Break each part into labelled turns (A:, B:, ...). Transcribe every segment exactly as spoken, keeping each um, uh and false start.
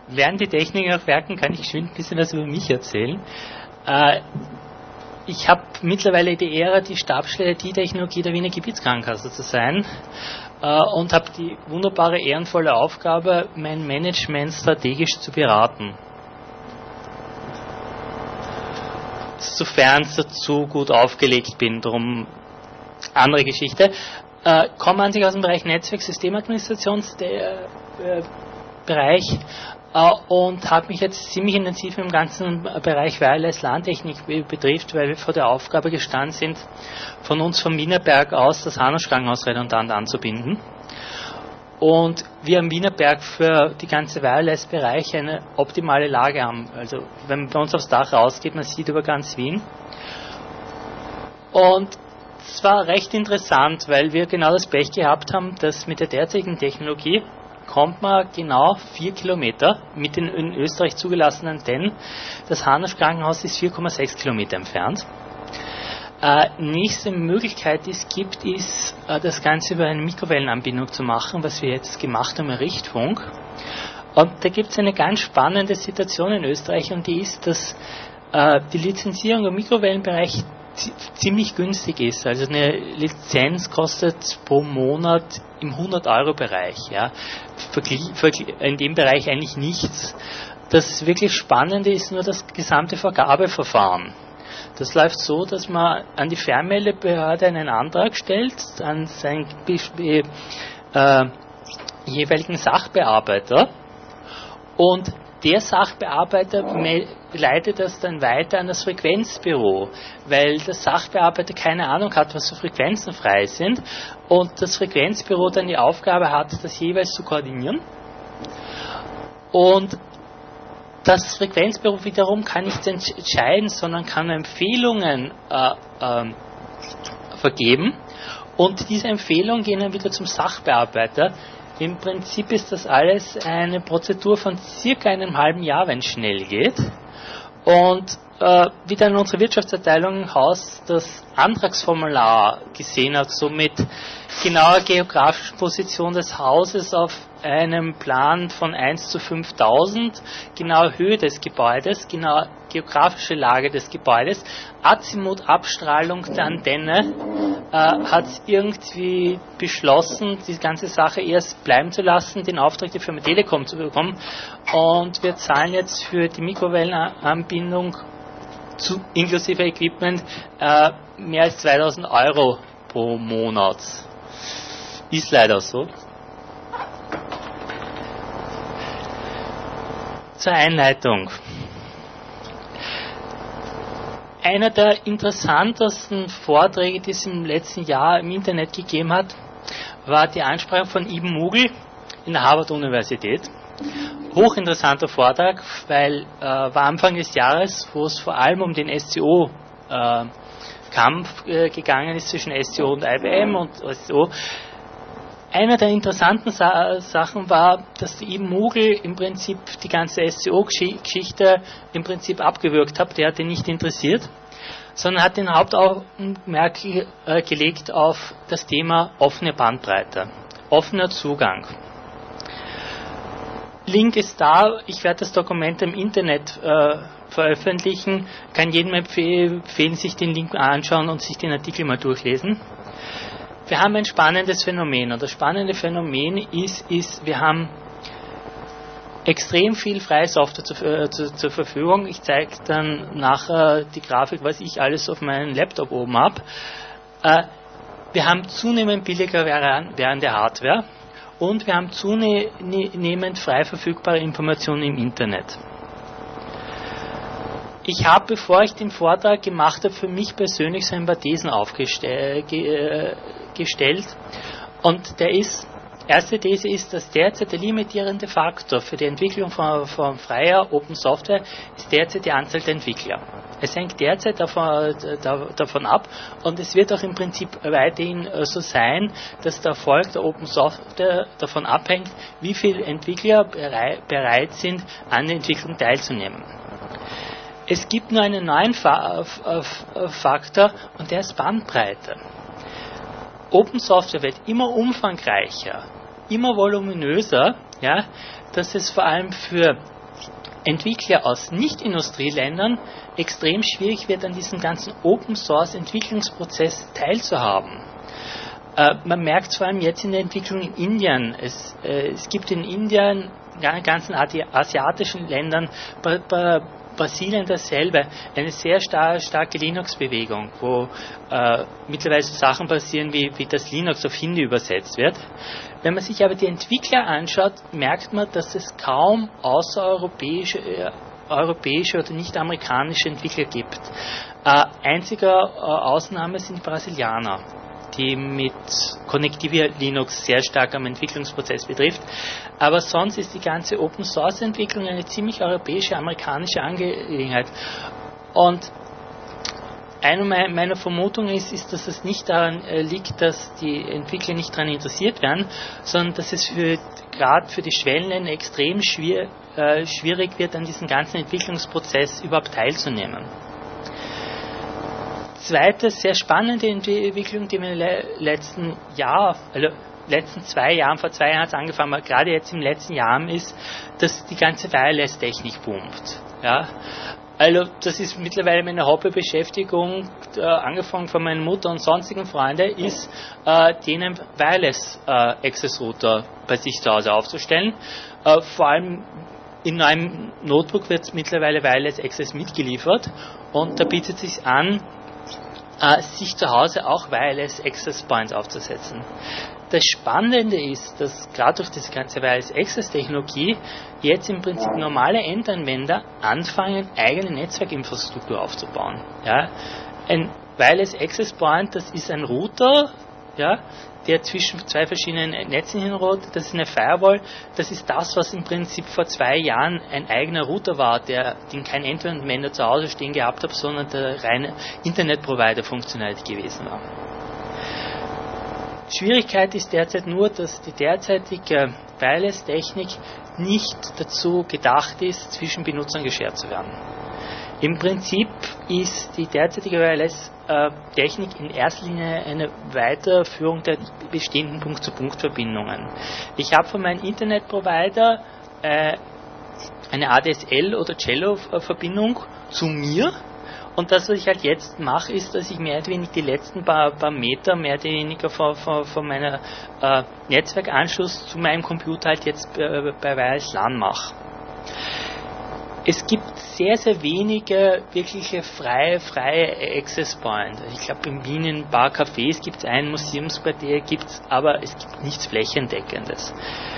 A: während die Techniken noch werken, kann ich schön ein bisschen was über mich erzählen. Äh, ich habe mittlerweile die Ehre, die Stabsstelle die Technologie der Wiener Gebietskrankenkasse zu sein äh, und habe die wunderbare, ehrenvolle Aufgabe, mein Management strategisch zu beraten. Sofern ich dazu gut aufgelegt bin, darum andere Geschichte. Äh, komme an sich aus dem Bereich Netzwerksystemadministrationsbereich äh, und habe mich jetzt ziemlich intensiv im ganzen Bereich Wireless LAN-Technik betrifft, weil wir vor der Aufgabe gestanden sind, von uns vom Wienerberg aus das Hanusch-Krankenhaus redundant anzubinden. Und wir am Wienerberg für die ganze Wireless-Bereiche eine optimale Lage haben. Also wenn man bei uns aufs Dach rausgeht, man sieht über ganz Wien. Und es war recht interessant, weil wir genau das Pech gehabt haben, dass mit der derzeitigen Technologie kommt man genau vier Kilometer mit den in Österreich zugelassenen Antennen. Das Hanusch-Krankenhaus ist vier Komma sechs Kilometer entfernt. Äh, nächste Möglichkeit, die es gibt, ist, äh, das Ganze über eine Mikrowellenanbindung zu machen, was wir jetzt gemacht haben im Richtfunk. Und da gibt es eine ganz spannende Situation in Österreich, und die ist, dass äh, die Lizenzierung im Mikrowellenbereich ziemlich günstig ist. Also eine Lizenz kostet pro Monat im hundert-Euro-Bereich. Ja. In dem Bereich eigentlich nichts. Das wirklich Spannende ist nur das gesamte Vergabeverfahren. Das läuft so, dass man an die Fernmeldebehörde einen Antrag stellt, an seinen äh, jeweiligen Sachbearbeiter, und der Sachbearbeiter leitet das dann weiter an das Frequenzbüro, weil der Sachbearbeiter keine Ahnung hat, was für Frequenzen frei sind, und das Frequenzbüro dann die Aufgabe hat, das jeweils zu koordinieren. Und das Frequenzbüro wiederum kann nicht entscheiden, sondern kann Empfehlungen äh, äh, vergeben, und diese Empfehlungen gehen dann wieder zum Sachbearbeiter. Im Prinzip ist das alles eine Prozedur von circa einem halben Jahr, wenn es schnell geht. Und äh, wie dann unsere Wirtschaftsabteilung im Haus das Antragsformular gesehen hat, so mit genauer geografischen Position des Hauses auf einem Plan von eins zu fünftausend, genaue Höhe des Gebäudes, genaue geografische Lage des Gebäudes, Azimuth-Abstrahlung der Antenne, äh, hat irgendwie beschlossen, die ganze Sache erst bleiben zu lassen, den Auftrag der Firma Telekom zu bekommen, und wir zahlen jetzt für die Mikrowellenanbindung zu, inklusive Equipment äh, mehr als zweitausend Euro pro Monat. Ist leider so. Zur Einleitung. Einer der interessantesten Vorträge, die es im letzten Jahr im Internet gegeben hat, war die Ansprache von Ibn Mughal in der Harvard-Universität. Hochinteressanter Vortrag, weil äh, war Anfang des Jahres, wo es vor allem um den S C O-Kampf äh, äh, gegangen ist zwischen S C O und I B M und S C O. Einer der interessanten Sa- Sachen war, dass Ibn Mughal im Prinzip die ganze S C O-Geschichte im Prinzip abgewürgt hat. Der hat ihn nicht interessiert, sondern hat den Hauptaugenmerk äh, gelegt auf das Thema offene Bandbreite, offener Zugang. Link ist da, ich werde das Dokument im Internet äh, veröffentlichen, kann jedem empfehlen, sich den Link anschauen und sich den Artikel mal durchlesen. Wir haben ein spannendes Phänomen, und das spannende Phänomen ist, ist wir haben extrem viel freie Software zu, äh, zu, zur Verfügung. Ich zeige dann nachher die Grafik, was ich alles auf meinem Laptop oben habe. Äh, wir haben zunehmend billiger werdende Hardware, und wir haben zunehmend frei verfügbare Informationen im Internet. Ich habe, bevor ich den Vortrag gemacht habe, für mich persönlich so ein paar Thesen aufgestellt. Und der ist, erste These ist, dass derzeit der limitierende Faktor für die Entwicklung von, von freier Open Software ist derzeit die Anzahl der Entwickler. Es hängt derzeit davon, davon ab, und es wird auch im Prinzip weiterhin so sein, dass der Erfolg der Open Software davon abhängt, wie viele Entwickler bereit sind, an der Entwicklung teilzunehmen. Es gibt nur einen neuen Fa- Faktor, und der ist Bandbreite. Open Software wird immer umfangreicher, immer voluminöser. Ja? dass es vor allem für Entwickler aus Nicht-Industrieländern extrem schwierig wird, an diesem ganzen Open-Source-Entwicklungsprozess teilzuhaben. Äh, man merkt es vor allem jetzt in der Entwicklung in Indien. Es, äh, es gibt in Indien, in ganzen asiatischen Ländern, bei, bei Brasilien dasselbe, eine sehr star starke Linux-Bewegung, wo äh, mittlerweile so Sachen passieren, wie, wie das Linux auf Hindi übersetzt wird. Wenn man sich aber die Entwickler anschaut, merkt man, dass es kaum außereuropäische äh, europäische oder nicht-amerikanische Entwickler gibt. Äh, einzige äh, Ausnahme sind die Brasilianer, die mit Connectivia Linux sehr stark am Entwicklungsprozess betrifft. Aber sonst ist die ganze Open-Source-Entwicklung eine ziemlich europäische, amerikanische Angelegenheit. Und eine meiner Vermutungen ist, ist, dass es nicht daran äh, liegt, dass die Entwickler nicht daran interessiert werden, sondern dass es für, gerade für die Schwellenländer extrem schwier, äh, schwierig wird, an diesem ganzen Entwicklungsprozess überhaupt teilzunehmen. Zweite sehr spannende Entwicklung, die wir im letzten Jahr, also letzten zwei Jahren, vor zwei Jahren hat es angefangen, aber gerade jetzt im letzten Jahr ist, dass die ganze Wireless-Technik boomt. Ja? Also das ist mittlerweile meine Hobbybeschäftigung, äh, angefangen von meiner Mutter und sonstigen Freunden, ist, äh, denen Wireless-Access-Router äh, bei sich zu Hause aufzustellen. Äh, vor allem in einem Notebook wird mittlerweile Wireless-Access mitgeliefert und da bietet es sich an, Uh, sich zu Hause auch Wireless Access Points aufzusetzen. Das Spannende ist, dass gerade durch diese ganze Wireless Access Technologie jetzt im Prinzip normale Endanwender anfangen, eigene Netzwerkinfrastruktur aufzubauen. Ja? Ein Wireless Access Point, das ist ein Router, ja, der zwischen zwei verschiedenen Netzen hinroutet, das ist eine Firewall, das ist das, was im Prinzip vor zwei Jahren ein eigener Router war, der, den kein Endanwender zu Hause stehen gehabt hat, sondern der reine Internetprovider-Funktionalität gewesen war. Schwierigkeit ist derzeit nur, dass die derzeitige Wireless-Technik nicht dazu gedacht ist, zwischen Benutzern geshared zu werden. Im Prinzip ist die derzeitige Wireless-Technik in erster Linie eine Weiterführung der bestehenden Punkt-zu-Punkt-Verbindungen. Ich habe von meinem Internetprovider äh, eine A D S L- oder Cello-Verbindung zu mir. Und das, was ich halt jetzt mache, ist, dass ich mehr oder weniger die letzten paar, paar Meter mehr oder weniger von, von, von meiner äh, Netzwerkanschluss zu meinem Computer halt jetzt äh, bei Wireless LAN mache. Es gibt sehr, sehr wenige wirkliche freie, freie Access Points. Ich glaube, in Wien in ein paar Cafés gibt es einen, Museumsquartier gibt es, aber es gibt nichts Flächendeckendes.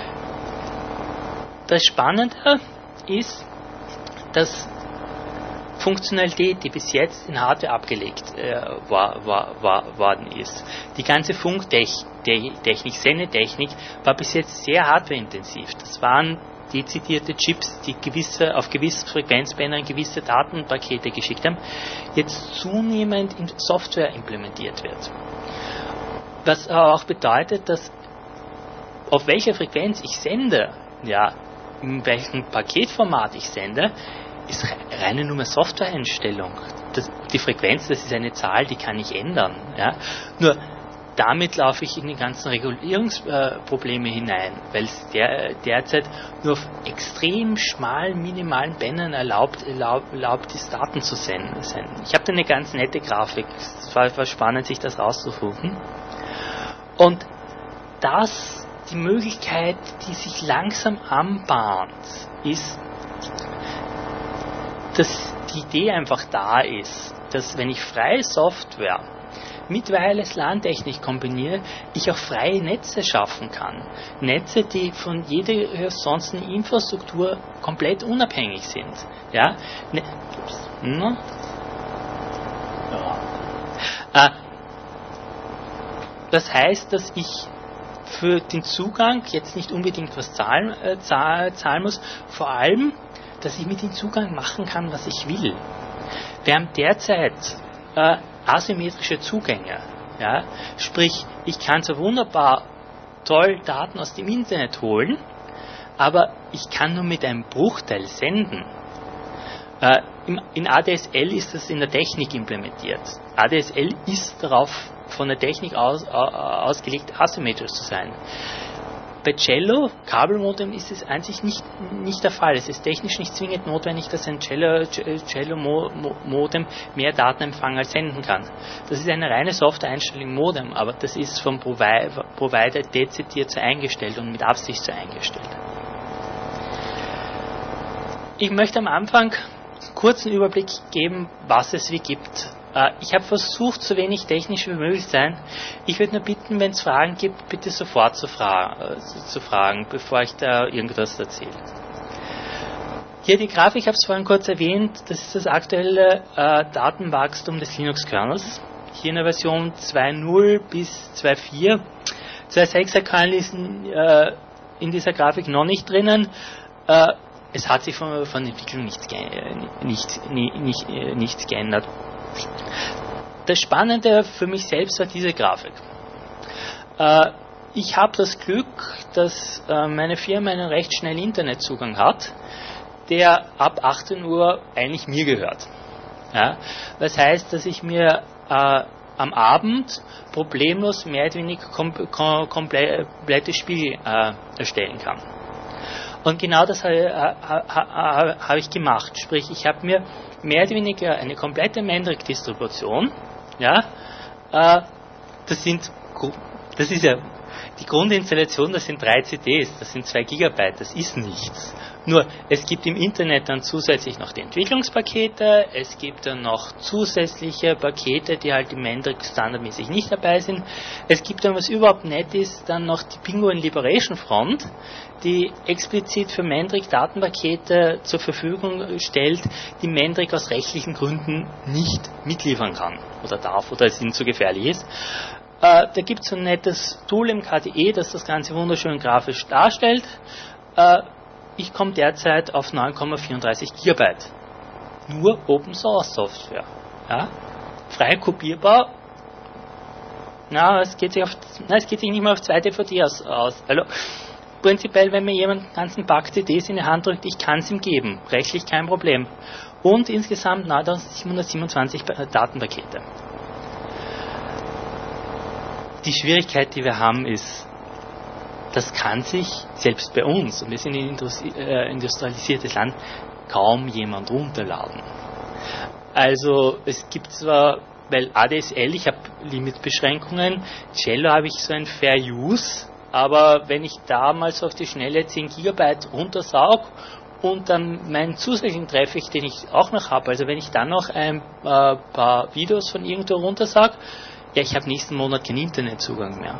A: Das Spannende ist, dass Funktionalität, die bis jetzt in Hardware abgelegt äh, war, war, war, worden ist. Die ganze Funktechnik, Sendetechnik war bis jetzt sehr hardwareintensiv. Das waren dezidierte Chips, die gewisse, auf gewissen Frequenzbändern gewisse Datenpakete geschickt haben, jetzt zunehmend in Software implementiert wird. Was auch bedeutet, dass auf welcher Frequenz ich sende, ja, in welchem Paketformat ich sende, ist reine nur mehr Softwareeinstellung. Das, die Frequenz, das ist eine Zahl, die kann ich ändern. Ja. Nur damit laufe ich in die ganzen Regulierungsprobleme äh, hinein, weil es der, derzeit nur auf extrem schmalen, minimalen Bändern erlaubt, erlaubt, erlaubt ist, Daten zu senden. Ich habe da eine ganz nette Grafik. Es war, war spannend, sich das rauszusuchen. Und das, die Möglichkeit, die sich langsam anbahnt, ist, dass die Idee einfach da ist, dass wenn ich freie Software mit Wireless LAN-Technik kombiniere, ich auch freie Netze schaffen kann. Netze, die von jeder sonstigen Infrastruktur komplett unabhängig sind. Ja? Ne- no? ja. Äh, das heißt, dass ich für den Zugang jetzt nicht unbedingt was zahlen, äh, zahlen muss, vor allem, dass ich mit dem Zugang machen kann, was ich will. Wir haben derzeit äh, asymmetrische Zugänge. Ja? Sprich, ich kann so wunderbar toll Daten aus dem Internet holen, aber ich kann nur mit einem Bruchteil senden. Äh, im, in A D S L ist das in der Technik implementiert. A D S L ist darauf von der Technik aus, äh, ausgelegt, asymmetrisch zu sein. bei Cello, Kabelmodem, ist es an sich nicht, nicht der Fall. Es ist technisch nicht zwingend notwendig, dass ein Cello-Modem mehr Datenempfang als senden kann. Das ist eine reine Software-Einstellung Modem, aber das ist vom Provider dezidiert so eingestellt und mit Absicht so eingestellt. Ich möchte am Anfang einen kurzen Überblick geben, was es wie gibt. Ich habe versucht, so wenig technisch wie möglich zu sein. Ich würde nur bitten, wenn es Fragen gibt, bitte sofort zu, fra- zu fragen, bevor ich da irgendwas erzähle. Hier die Grafik, ich habe es vorhin kurz erwähnt, das ist das aktuelle äh, Datenwachstum des Linux-Kernels. Hier in der Version zwei Punkt null bis zwei Punkt vier. zwei Punkt sechser Kernel ist in, äh, in dieser Grafik noch nicht drinnen. Äh, es hat sich von, von der Entwicklung nichts, ge- nicht, nicht, nicht, äh, nichts geändert. Das Spannende für mich selbst war diese Grafik. Äh, ich habe das Glück, dass äh, meine Firma einen recht schnellen Internetzugang hat, der ab achtzehn Uhr eigentlich mir gehört. Ja? Das heißt, dass ich mir äh, am Abend problemlos mehr oder weniger kom- kom- komplette Spiele äh, erstellen kann. Und genau das habe ha, ha, ha, ich gemacht. Sprich, ich habe mir mehr oder weniger eine komplette Mandrake-Distribution. Ja, äh, das sind, das ist ja die Grundinstallation, das sind drei C Ds, das sind zwei Gigabyte, das ist nichts. Nur, es gibt im Internet dann zusätzlich noch die Entwicklungspakete, es gibt dann noch zusätzliche Pakete, die halt im Mandrake standardmäßig nicht dabei sind. Es gibt dann, was überhaupt nett ist, dann noch die Penguin Liberation Front, die explizit für Mandrake Datenpakete zur Verfügung stellt, die Mandrake aus rechtlichen Gründen nicht mitliefern kann oder darf oder es ihnen zu gefährlich ist. Äh, da gibt es so ein nettes Tool im K D E, das das Ganze wunderschön grafisch darstellt. Äh, ich komme derzeit auf neun Komma vierunddreißig Gigabyte. Nur Open Source Software. Ja? Frei kopierbar. Na, es geht sich auf, na, es geht sich nicht mehr auf zwei D V D aus. aus. Also, prinzipiell, wenn mir jemand einen ganzen Pack C Ds in die Hand drückt, ich kann es ihm geben. Rechtlich kein Problem. Und insgesamt neuntausendsiebenhundertsiebenundzwanzig Datenpakete. Die Schwierigkeit, die wir haben, ist, das kann sich selbst bei uns, und wir sind ein industrialisiertes Land, kaum jemand runterladen. Also es gibt zwar, weil A D S L, ich habe Limitbeschränkungen, Cello habe ich so ein Fair Use, aber wenn ich da mal so auf die Schnelle zehn Gigabyte runtersaug und dann meinen zusätzlichen Traffic, den ich auch noch habe, also wenn ich dann noch ein äh, paar Videos von irgendwo runtersaug, ja, ich habe nächsten Monat keinen Internetzugang mehr.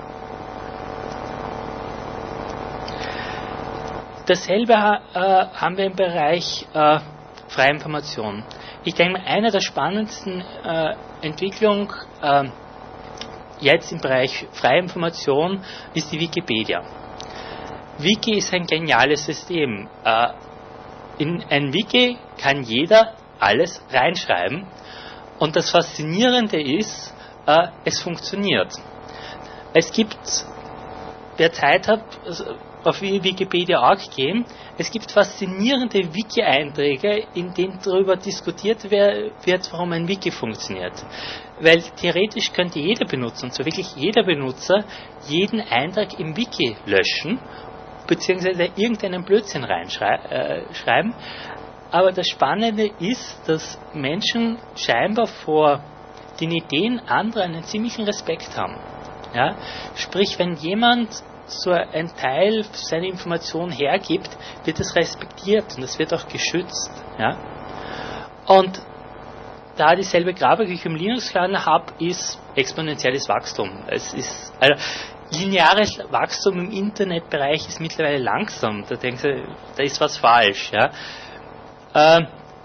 A: Dasselbe äh, haben wir im Bereich äh, freie Information. Ich denke, eine der spannendsten äh, Entwicklungen äh, jetzt im Bereich freie Information ist die Wikipedia. Wiki ist ein geniales System. Äh, in ein Wiki kann jeder alles reinschreiben und das Faszinierende ist, äh, es funktioniert. Es gibt, wer Zeit hat, auf Wikipedia Punkt org gehen. Es gibt faszinierende Wiki-Einträge, in denen darüber diskutiert wird, warum ein Wiki funktioniert. Weil theoretisch könnte jeder Benutzer, und zwar wirklich jeder Benutzer, jeden Eintrag im Wiki löschen, beziehungsweise irgendeinen Blödsinn reinschreiben. Aber das Spannende ist, dass Menschen scheinbar vor den Ideen anderer einen ziemlichen Respekt haben. Ja? Sprich, wenn jemand so ein Teil seiner Information hergibt, wird es respektiert und es wird auch geschützt. Ja? Und da dieselbe Grafik, die ich im Linux-Kernel habe, ist exponentielles Wachstum. Es ist, also, lineares Wachstum im Internetbereich ist mittlerweile langsam. Da denkst du, da ist was falsch. Ja? Äh,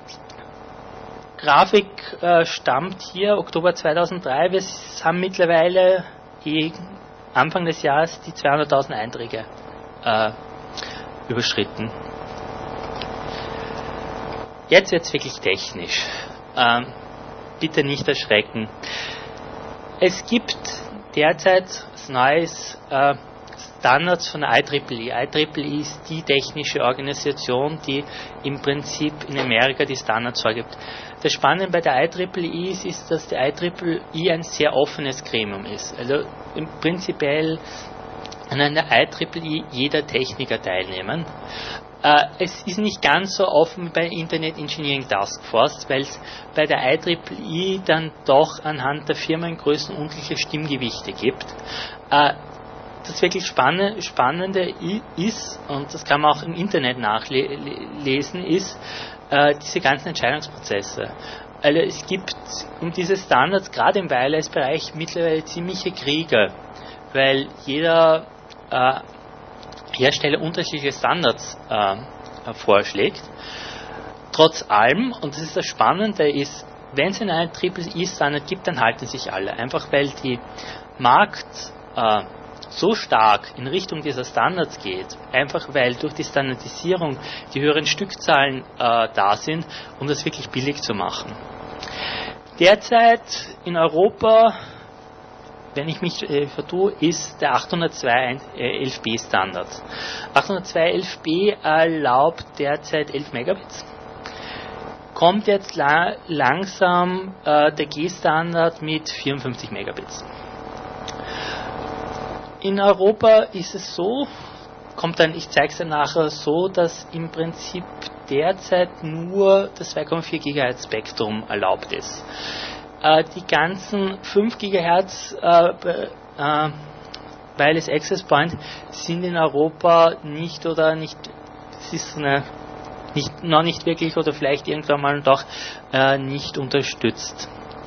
A: Grafik äh, stammt hier Oktober zweitausenddrei. Wir haben mittlerweile eh Anfang des Jahres die zweihunderttausend Einträge äh, überschritten. Jetzt wird es wirklich technisch. Ähm, bitte nicht erschrecken. Es gibt derzeit was Neues äh, Standards von der I triple E. I triple E ist die technische Organisation, die im Prinzip in Amerika die Standards vorgibt. Das Spannende bei der I triple E ist, ist, dass der I triple E ein sehr offenes Gremium ist. Also im prinzipiell an einer I E E E jeder Techniker teilnehmen. Äh, es ist nicht ganz so offen wie bei Internet Engineering Task Force, weil es bei der I E E E dann doch anhand der Firmengrößen unterschiedliche Stimmgewichte gibt. Äh, das wirklich Spannende ist, und das kann man auch im Internet nachlesen, ist äh, diese ganzen Entscheidungsprozesse. Also es gibt um diese Standards gerade im Wireless-Bereich mittlerweile ziemliche Kriege, weil jeder äh, Hersteller unterschiedliche Standards äh, vorschlägt. Trotz allem, und das ist das Spannende, ist, wenn es einen I E E E-Standard gibt, dann halten sich alle. Einfach weil die Markt äh, so stark in Richtung dieser Standards geht, einfach weil durch die Standardisierung die höheren Stückzahlen äh, da sind, um das wirklich billig zu machen. Derzeit in Europa, wenn ich mich äh, vertue, ist der achthundertzwei elf b Standard. achthundertzwei elf b erlaubt derzeit elf Megabits. Kommt jetzt la langsam äh, der G-Standard mit vierundfünfzig Megabits. In Europa ist es so, kommt dann, ich zeige es dann nachher so, dass im Prinzip derzeit nur das zwei Komma vier Gigahertz Spektrum erlaubt ist. Äh, die ganzen fünf Gigahertz äh, äh, Wireless Access Point sind in Europa nicht oder nicht, es ist eine, nicht, noch nicht wirklich oder vielleicht irgendwann mal doch äh, nicht unterstützt.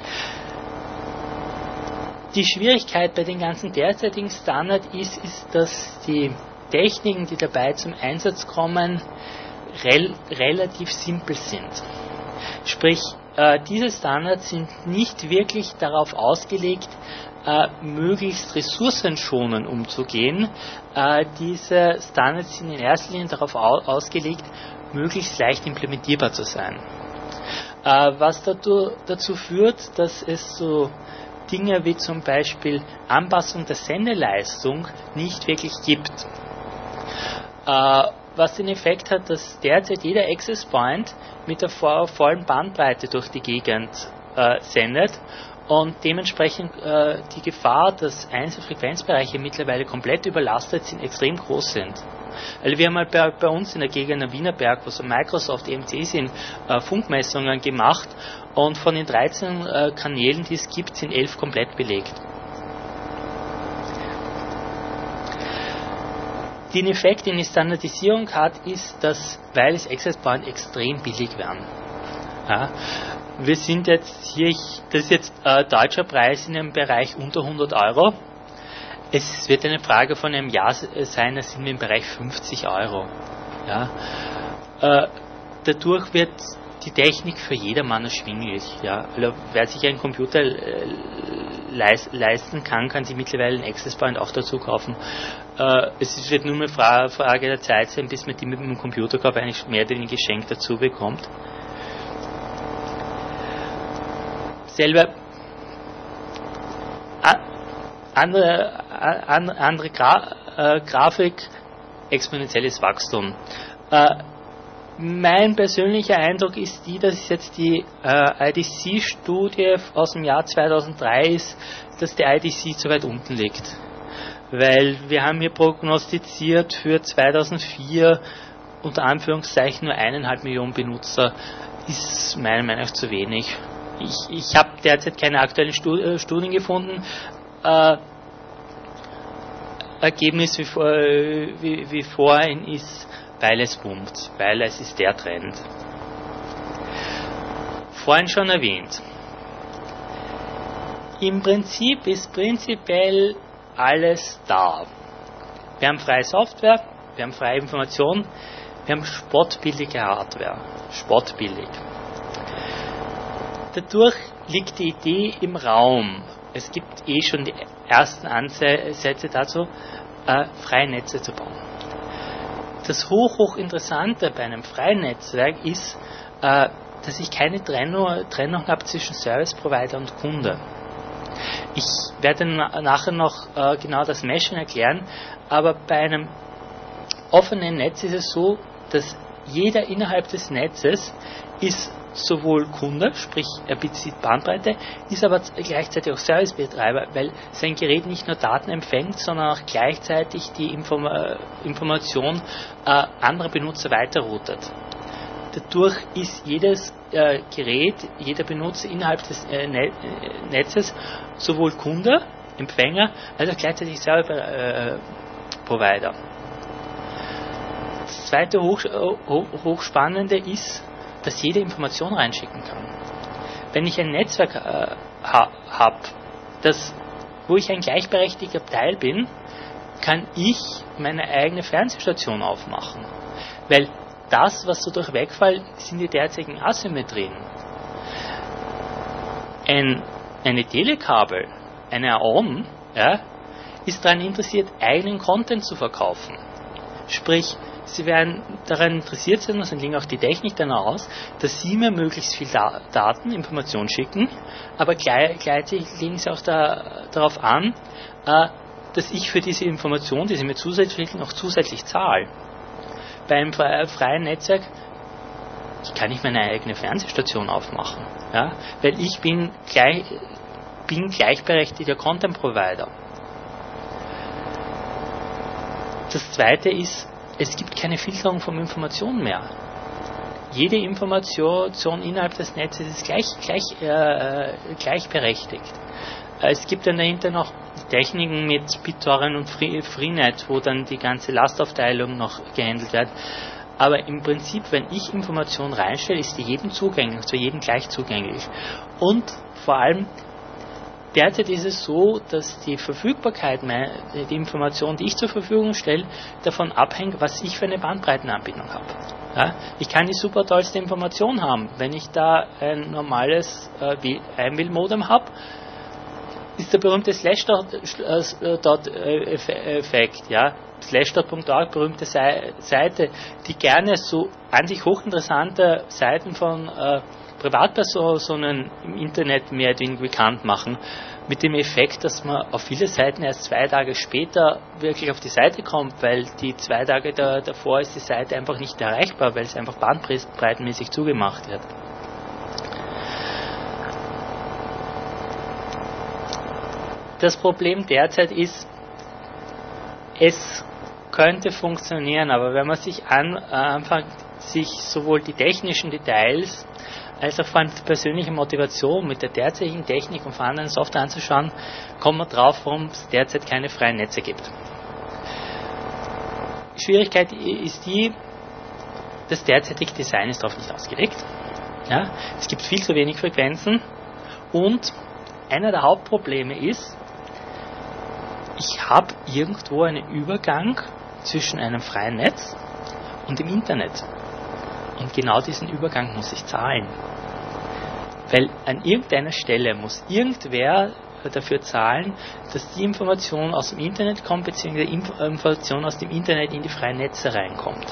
A: Die Schwierigkeit bei den ganzen derzeitigen Standards ist, ist, dass die Techniken, die dabei zum Einsatz kommen, rel relativ simpel sind. Sprich, äh, diese Standards sind nicht wirklich darauf ausgelegt, äh, möglichst ressourcenschonend umzugehen. Äh, diese Standards sind in erster Linie darauf ausgelegt, möglichst leicht implementierbar zu sein. Äh, was dazu, dazu führt, dass es so Dinge wie zum Beispiel Anpassung der Sendeleistung nicht wirklich gibt. Äh, was den Effekt hat, dass derzeit jeder Access Point mit der vollen Bandbreite durch die Gegend äh, sendet und dementsprechend äh, die Gefahr, dass einzelne Frequenzbereiche mittlerweile komplett überlastet sind, extrem groß sind. Also wir haben mal bei, bei uns in der Gegend am Wienerberg, wo so Microsoft, E M C sind, äh, Funkmessungen gemacht und von den dreizehn äh, Kanälen, die es gibt, sind elf komplett belegt. Den Effekt, den die Standardisierung hat, ist, dass Wireless Access Point extrem billig werden. Ja, wir sind jetzt hier, ich, das ist jetzt äh, deutscher Preis in einem Bereich unter hundert Euro. Es wird eine Frage von einem Jahr sein, da sind wir im Bereich fünfzig Euro. Ja. Äh, dadurch wird die Technik für jedermann erschwinglich. Ja. Also, wer sich einen Computer äh, leis leisten kann, kann sich mittlerweile einen Access Point auch dazu kaufen. Äh, es wird nur eine Fra Frage der Zeit sein, bis man die mit dem Computerkauf eigentlich mehr oder weniger geschenkt dazu bekommt. Selber andere, andere Gra äh, Grafik, exponentielles Wachstum. Äh, mein persönlicher Eindruck ist die, dass jetzt die äh, I D C-Studie aus dem Jahr zweitausenddrei ist, dass der I D C zu weit unten liegt. Weil wir haben hier prognostiziert für zweitausendvier unter Anführungszeichen nur eineinhalb Millionen Benutzer, ist meiner Meinung nach zu wenig. Ich, ich habe derzeit keine aktuellen Studien gefunden. Äh, Ergebnis wie, vor, wie, wie vorhin ist, weil es boomt, weil es ist der Trend. Vorhin schon erwähnt. Im Prinzip ist prinzipiell alles da. Wir haben freie Software, wir haben freie Information, wir haben spottbillige Hardware. Spottbillig. Dadurch liegt die Idee im Raum. Es gibt eh schon die ersten Ansätze dazu, äh, freie Netze zu bauen. Das hoch, hoch Interessante bei einem freien Netzwerk ist, äh, dass ich keine Trennung, Trennung habe zwischen Service Provider und Kunde. Ich werde nachher noch äh, genau das Meshen erklären, aber bei einem offenen Netz ist es so, dass jeder innerhalb des Netzes ist sowohl Kunde, sprich er bezieht Bandbreite, ist aber gleichzeitig auch Servicebetreiber, weil sein Gerät nicht nur Daten empfängt, sondern auch gleichzeitig die Inform- Information äh, anderer Benutzer weiterroutet. Dadurch ist jedes äh, Gerät, jeder Benutzer innerhalb des äh, Net- äh, Netzes sowohl Kunde, Empfänger, als auch gleichzeitig Server-Provider. Äh, das zweite Hoch, hoch, Hochspannende ist, dass jede Information reinschicken kann. Wenn ich ein Netzwerk äh, ha, habe, wo ich ein gleichberechtigter Teil bin, kann ich meine eigene Fernsehstation aufmachen. Weil das, was dadurch wegfällt, sind die derzeitigen Asymmetrien. Ein, eine Telekabel, eine A O N, ja, ist daran interessiert, eigenen Content zu verkaufen. Sprich, sie werden daran interessiert sein, und dann liegen auch die Technik danach aus, dass sie mir möglichst viel da- Daten, Informationen schicken, aber gleich, gleichzeitig legen sie auch da, darauf an, äh, dass ich für diese Information, die sie mir zusätzlich schicken, auch zusätzlich zahle. Beim freien Netzwerk kann ich meine eigene Fernsehstation aufmachen, ja, weil ich bin, gleich, bin gleichberechtigter Content-Provider. Das zweite ist, es gibt keine Filterung von Informationen mehr. Jede Information innerhalb des Netzes ist gleich, gleich, äh, gleichberechtigt. Es gibt dann dahinter noch Techniken mit BitTorrent und Freenet, wo dann die ganze Lastaufteilung noch gehandelt wird. Aber im Prinzip, wenn ich Informationen reinstelle, ist die jedem zugänglich, zu jedem gleich zugänglich. Und vor allem, derzeit ist es so, dass die Verfügbarkeit, die Information, die ich zur Verfügung stelle, davon abhängt, was ich für eine Bandbreitenanbindung habe. Ja, ich kann die super tollste Information haben. Wenn ich da ein normales äh, Einwählmodem habe, ist der berühmte Slashdot-Effekt, ja, slashdot punkt org, berühmte Seite, die gerne so an sich hochinteressante Seiten von äh, Privatpersonen im Internet mehr bekannt machen, mit dem Effekt, dass man auf viele Seiten erst zwei Tage später wirklich auf die Seite kommt, weil die zwei Tage da, davor ist die Seite einfach nicht erreichbar, weil es einfach bandbreitenmäßig zugemacht wird. Das Problem derzeit ist, es könnte funktionieren, aber wenn man sich an, äh, anfängt, sich sowohl die technischen Details als auch von persönlicher Motivation mit der derzeitigen Technik und vorhandenen Software anzuschauen, kommt man drauf, warum es derzeit keine freien Netze gibt. Die Schwierigkeit ist die, das derzeitige Design ist darauf nicht ausgelegt. Ja? Es gibt viel zu wenig Frequenzen und einer der Hauptprobleme ist, ich habe irgendwo einen Übergang zwischen einem freien Netz und dem Internet. Und genau diesen Übergang muss ich zahlen. Weil an irgendeiner Stelle muss irgendwer dafür zahlen, dass die Information aus dem Internet kommt, beziehungsweise die Information aus dem Internet in die freien Netze reinkommt.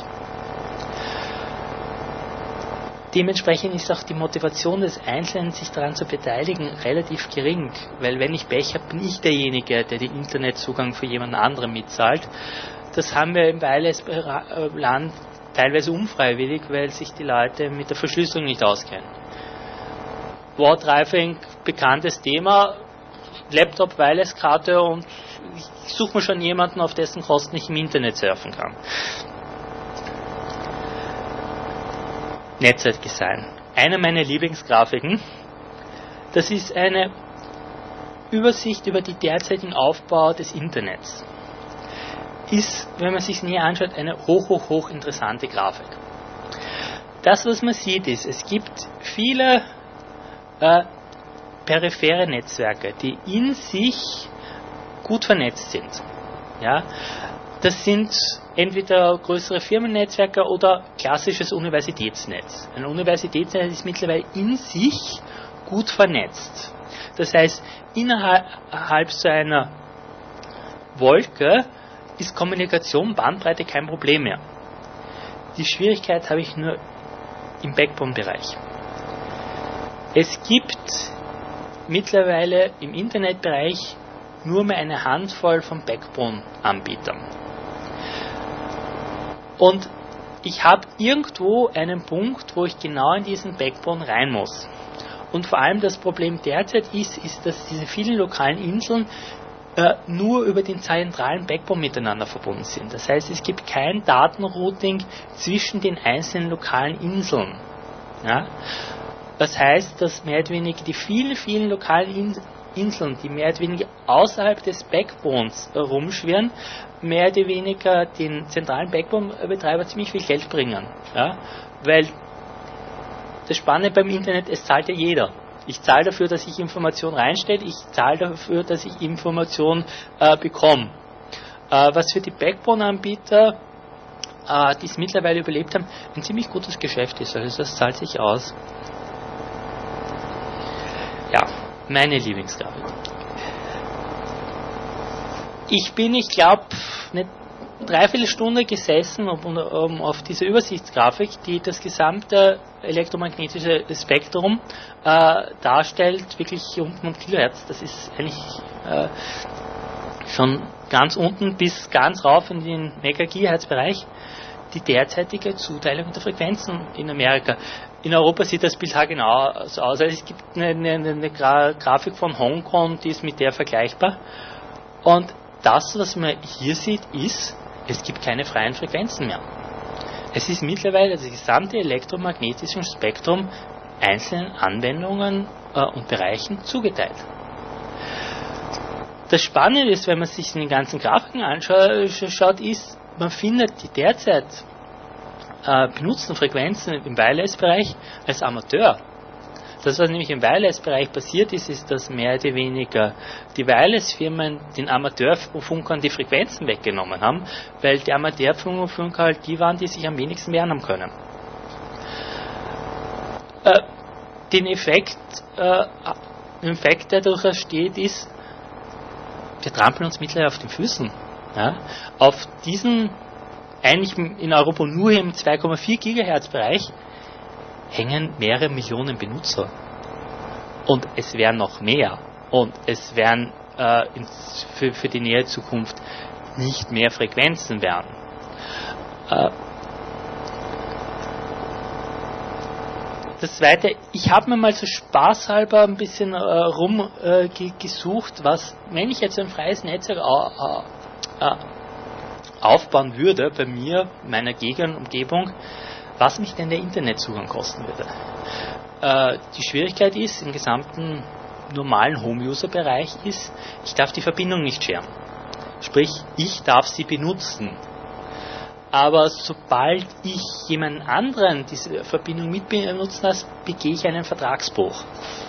A: Dementsprechend ist auch die Motivation des Einzelnen, sich daran zu beteiligen, relativ gering. Weil wenn ich Pech habe, bin ich derjenige, der den Internetzugang für jemand anderen mitzahlt. Das haben wir im Wireless-Land teilweise unfreiwillig, weil sich die Leute mit der Verschlüsselung nicht auskennen. Word-Trifling, bekanntes Thema, Laptop, Wireless-Karte und ich suche mir schon jemanden, auf dessen Kosten ich im Internet surfen kann. Netzwerkdesign. Eine meiner Lieblingsgrafiken, das ist eine Übersicht über den derzeitigen Aufbau des Internets. Ist, wenn man sich näher anschaut, eine hoch, hoch, hoch interessante Grafik. Das, was man sieht, ist, es gibt viele äh, periphere Netzwerke, die in sich gut vernetzt sind. Ja? Das sind entweder größere Firmennetzwerke oder klassisches Universitätsnetz. Ein Universitätsnetz ist mittlerweile in sich gut vernetzt. Das heißt, innerhalb so einer Wolke ist Kommunikation, Bandbreite kein Problem mehr. Die Schwierigkeit habe ich nur im Backbone-Bereich. Es gibt mittlerweile im Internetbereich nur mehr eine Handvoll von Backbone-Anbietern. Und ich habe irgendwo einen Punkt, wo ich genau in diesen Backbone rein muss. Und vor allem das Problem derzeit ist, ist, dass diese vielen lokalen Inseln äh, nur über den zentralen Backbone miteinander verbunden sind. Das heißt, es gibt kein Datenrouting zwischen den einzelnen lokalen Inseln. Ja? Das heißt, dass mehr oder weniger die vielen, vielen lokalen Inseln, die mehr oder weniger außerhalb des Backbones rumschwirren, mehr oder weniger den zentralen Backbone-Betreiber ziemlich viel Geld bringen. Ja? Weil das Spannende beim Internet, es zahlt ja jeder. Ich zahle dafür, dass ich Informationen reinstelle, ich zahle dafür, dass ich Informationen äh, bekomme. Äh, was für die Backbone-Anbieter, äh, die es mittlerweile überlebt haben, ein ziemlich gutes Geschäft ist. Also das zahlt sich aus. Ja, meine Lieblingsgrafik. Ich bin, ich glaube, eine Dreiviertelstunde gesessen, um, um auf diese Übersichtsgrafik, die das gesamte elektromagnetische Spektrum äh, darstellt, wirklich unten und Kilohertz. Das ist eigentlich äh, schon ganz unten bis ganz rauf in den Megagigahertz-Bereich die derzeitige Zuteilung der Frequenzen in Amerika. In Europa sieht das Bild genau so aus. Also es gibt eine, eine, eine Grafik von Hongkong, die ist mit der vergleichbar. Und das, was man hier sieht, ist, es gibt keine freien Frequenzen mehr. Es ist mittlerweile das gesamte elektromagnetische Spektrum einzelnen Anwendungen äh, und Bereichen zugeteilt. Das Spannende ist, wenn man sich den ganzen Grafiken anschaut, ist, man findet die derzeit äh, benutzten Frequenzen im Wireless-Bereich als Amateur. Das, was nämlich im Wireless-Bereich passiert ist, ist, dass mehr oder weniger die Wireless-Firmen den Amateurfunkern die Frequenzen weggenommen haben, weil die Amateurfunker halt die waren, die sich am wenigsten wehren haben können. Äh, den Effekt, äh, Effekt, der dadurch entsteht, ist, wir trampeln uns mittlerweile auf den Füßen. Ja? Auf diesen, eigentlich in Europa nur im zwei Komma vier Gigahertz-Bereich, hängen mehrere Millionen Benutzer. Und es werden noch mehr. Und es werden äh, in, für, für die nähere Zukunft nicht mehr Frequenzen werden. Äh, das Zweite, ich habe mir mal so spaßhalber ein bisschen äh, rumgesucht, äh, was, wenn ich jetzt ein freies Netzwerk äh, äh, aufbauen würde, bei mir, meiner Gegend, Umgebung, was mich denn der Internetzugang kosten würde. Äh, die Schwierigkeit ist, im gesamten normalen Home-User-Bereich ist, ich darf die Verbindung nicht scheren. Sprich, ich darf sie benutzen. Aber sobald ich jemand anderen diese Verbindung mit benutzen lasse, begehe ich einen Vertragsbruch.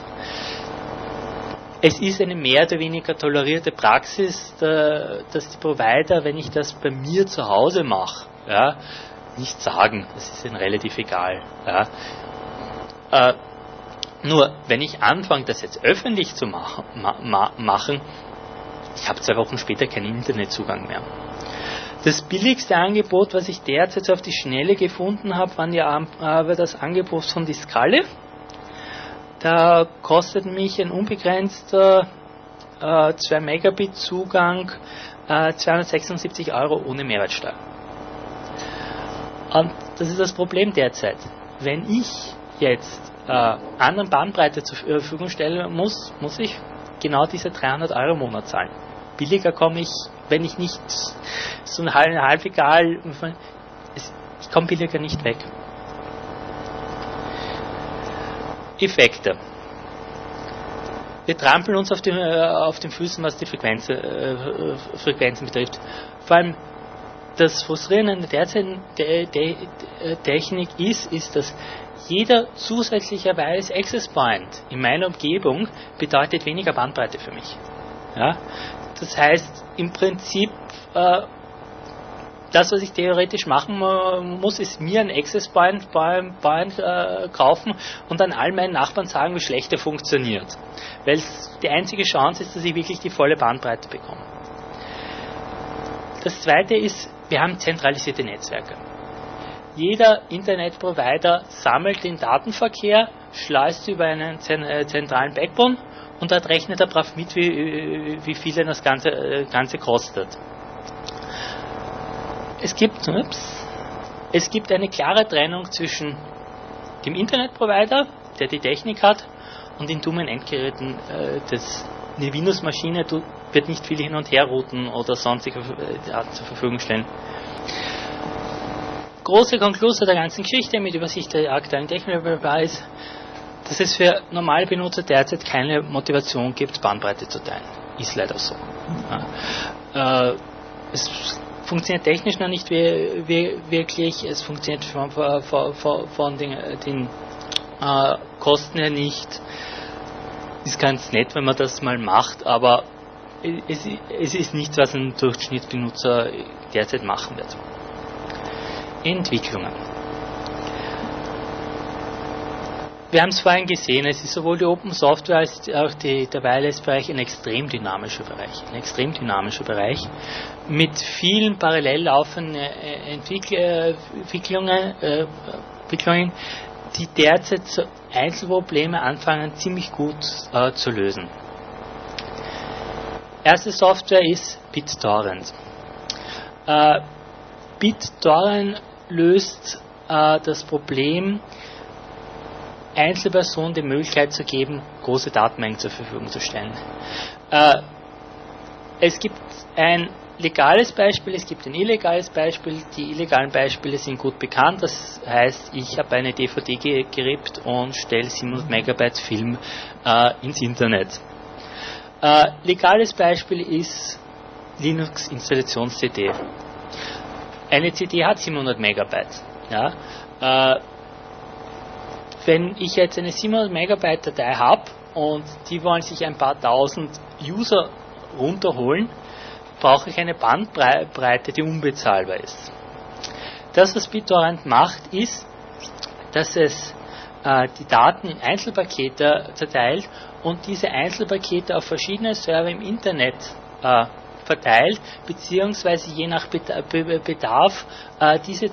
A: Es ist eine mehr oder weniger tolerierte Praxis, dass die Provider, wenn ich das bei mir zu Hause mache, ja, nicht sagen, das ist ihnen relativ egal. Ja. Äh, nur, wenn ich anfange, das jetzt öffentlich zu machen, ma, ma, machen ich habe zwei Wochen später keinen Internetzugang mehr. Das billigste Angebot, was ich derzeit auf die Schnelle gefunden habe, war ja aber das Angebot von Discalle. Da kostet mich ein unbegrenzter äh, zwei Megabit Zugang äh, zweihundertsechsundsiebzig Euro ohne Mehrwertsteuer. Und das ist das Problem derzeit. Wenn ich jetzt äh, anderen Bandbreite zur Verfügung stellen muss, muss ich genau diese dreihundert Euro im Monat zahlen. Billiger komme ich, wenn ich nicht so ein halb, halb egal, ich komme billiger nicht weg. Effekte. Wir trampeln uns auf den, äh, auf den Füßen, was die Frequenz, äh, Frequenzen betrifft. Vor allem das Frustrierende an der derzeitigen de, de, de Technik ist, ist, dass jeder zusätzliche Wireless Access Point in meiner Umgebung bedeutet weniger Bandbreite für mich. Ja? Das heißt, im Prinzip, äh, das, was ich theoretisch machen muss, ist mir einen Access Point, Point äh, kaufen und dann all meinen Nachbarn sagen, wie schlecht er funktioniert. Weil die einzige Chance ist, dass ich wirklich die volle Bandbreite bekomme. Das zweite ist, wir haben zentralisierte Netzwerke. Jeder Internetprovider sammelt den Datenverkehr, schleust über einen zentralen Backbone und dort rechnet er brav mit, wie, wie viel das Ganze, Ganze kostet. Es gibt, ups, es gibt eine klare Trennung zwischen dem Internetprovider, der die Technik hat, und den dummen Endgeräten. Äh, das, eine Windows-Maschine wird nicht viel hin und her routen oder sonstige Daten zur Verfügung stellen. Große Konklusion der ganzen Geschichte mit Übersicht der aktuellen Technik ist, dass es für normale Benutzer derzeit keine Motivation gibt, Bandbreite zu teilen. Ist leider so. Ja. Äh, es funktioniert technisch noch nicht we- we- wirklich, es funktioniert von, von, von, von den, den äh, Kosten her nicht. Ist ganz nett, wenn man das mal macht, aber es, es ist nichts, was ein Durchschnittsbenutzer derzeit machen wird. Entwicklungen. Wir haben es vorhin gesehen, es ist sowohl die Open Software als auch die, der Wireless-Bereich ein extrem dynamischer Bereich. Ein extrem dynamischer Bereich mit vielen parallel laufenden Entwickl- Entwicklungen, äh, Entwicklungen, die derzeit Einzelprobleme anfangen ziemlich gut äh, zu lösen. Erste Software ist BitTorrent. Äh, BitTorrent löst äh, das Problem, Einzelpersonen die Möglichkeit zu geben, große Datenmengen zur Verfügung zu stellen. Äh, es gibt ein legales Beispiel, es gibt ein illegales Beispiel. Die illegalen Beispiele sind gut bekannt. Das heißt, ich habe eine D V D ge- gerippt und stelle siebenhundert Megabyte Film äh, ins Internet. Äh, legales Beispiel ist Linux-Installations-C D. Eine C D hat siebenhundert Megabyte. Ja? Äh, wenn ich jetzt eine siebenhundert Megabyte Datei habe und die wollen sich ein paar tausend User runterholen, brauche ich eine Bandbreite, die unbezahlbar ist. Das, was BitTorrent macht, ist, dass es äh, die Daten in Einzelpakete zerteilt und diese Einzelpakete auf verschiedene Server im Internet äh, verteilt, beziehungsweise je nach Bedarf äh, diese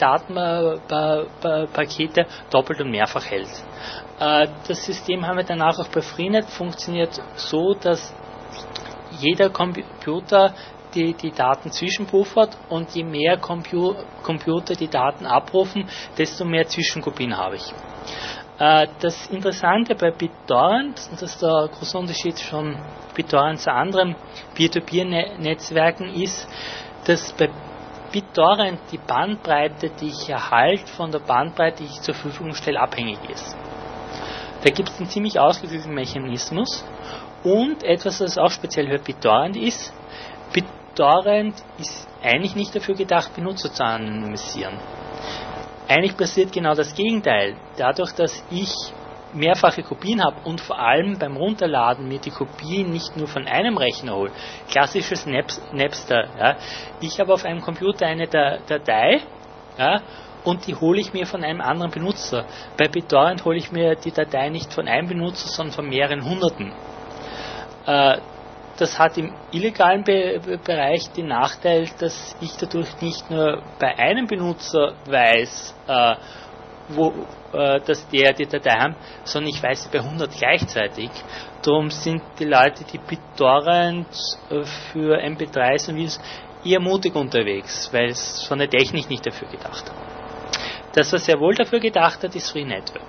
A: Datenpakete doppelt und mehrfach hält. Äh, das System haben wir danach auch bei Freenet, funktioniert so, dass jeder Computer die, die Daten zwischenpuffert und je mehr Compu- Computer die Daten abrufen, desto mehr Zwischenkopien habe ich. Äh, das Interessante bei BitTorrent, und das ist der große Unterschied von BitTorrent zu anderen Peer-to-Peer-Netzwerken, ist, dass bei BitTorrent die Bandbreite, die ich erhalte, von der Bandbreite, die ich zur Verfügung stelle, abhängig ist. Da gibt es einen ziemlich ausgeklügelten Mechanismus und etwas, das auch speziell für BitTorrent ist, BitTorrent ist eigentlich nicht dafür gedacht, Benutzer zu anonymisieren. Eigentlich passiert genau das Gegenteil. Dadurch, dass ich mehrfache Kopien habe und vor allem beim Runterladen mir die Kopien nicht nur von einem Rechner hole, klassisches Naps- Napster, ja. Ich habe auf einem Computer eine Da- Datei, ja, und die hole ich mir von einem anderen Benutzer. Bei BitTorrent hole ich mir die Datei nicht von einem Benutzer, sondern von mehreren Hunderten. Äh, Das hat im illegalen Be- Bereich den Nachteil, dass ich dadurch nicht nur bei einem Benutzer weiß, äh, wo, äh, dass der die Datei hat, sondern ich weiß sie bei hundert gleichzeitig. Darum sind die Leute, die BitTorrent äh, für M P drei s und Videos eher mutig unterwegs, weil es von der Technik nicht dafür gedacht hat. Das, was sehr wohl dafür gedacht hat, ist Free Network.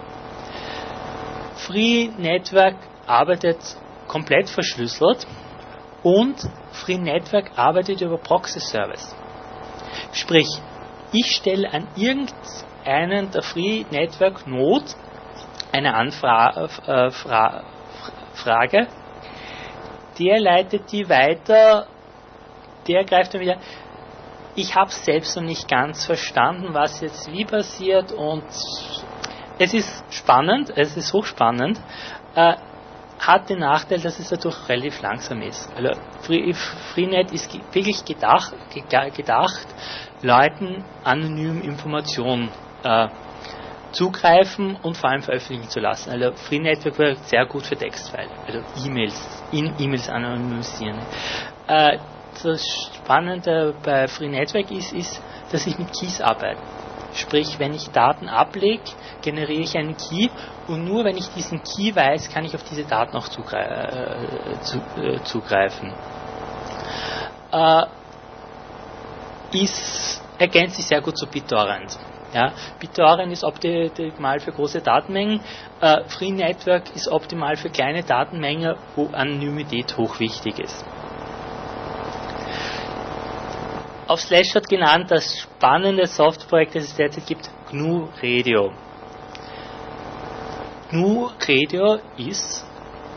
A: Free Network arbeitet komplett verschlüsselt und Free Network arbeitet über Proxy-Service. Sprich, ich stelle an irgendeinen der Free Network Node eine Anfrage, äh, Fra- Frage, der leitet die weiter, der greift dann wieder. Ich habe selbst noch nicht ganz verstanden, was jetzt wie passiert und es ist spannend, es ist hochspannend, äh, hat den Nachteil, dass es dadurch relativ langsam ist. Also Freenet ist wirklich gedacht, gedacht Leuten anonym Informationen äh, zugreifen und vor allem veröffentlichen zu lassen. Also Freenet wirkt sehr gut für Textfile, also E-Mails, in E-Mails anonymisieren. Äh, das Spannende bei Free Network ist, ist, dass ich mit Keys arbeite. Sprich, wenn ich Daten ablege, generiere ich einen Key und nur wenn ich diesen Key weiß, kann ich auf diese Daten auch zugre- äh, zu, äh, zugreifen. Äh, ist ergänzt sich sehr gut zu BitTorrent. Ja, BitTorrent ist optimal für große Datenmengen, äh, Free Network ist optimal für kleine Datenmengen, wo Anonymität hochwichtig ist. Auf Slashdot genannt das spannende Softwareprojekt, das es derzeit gibt, G N U Radio. G N U Radio ist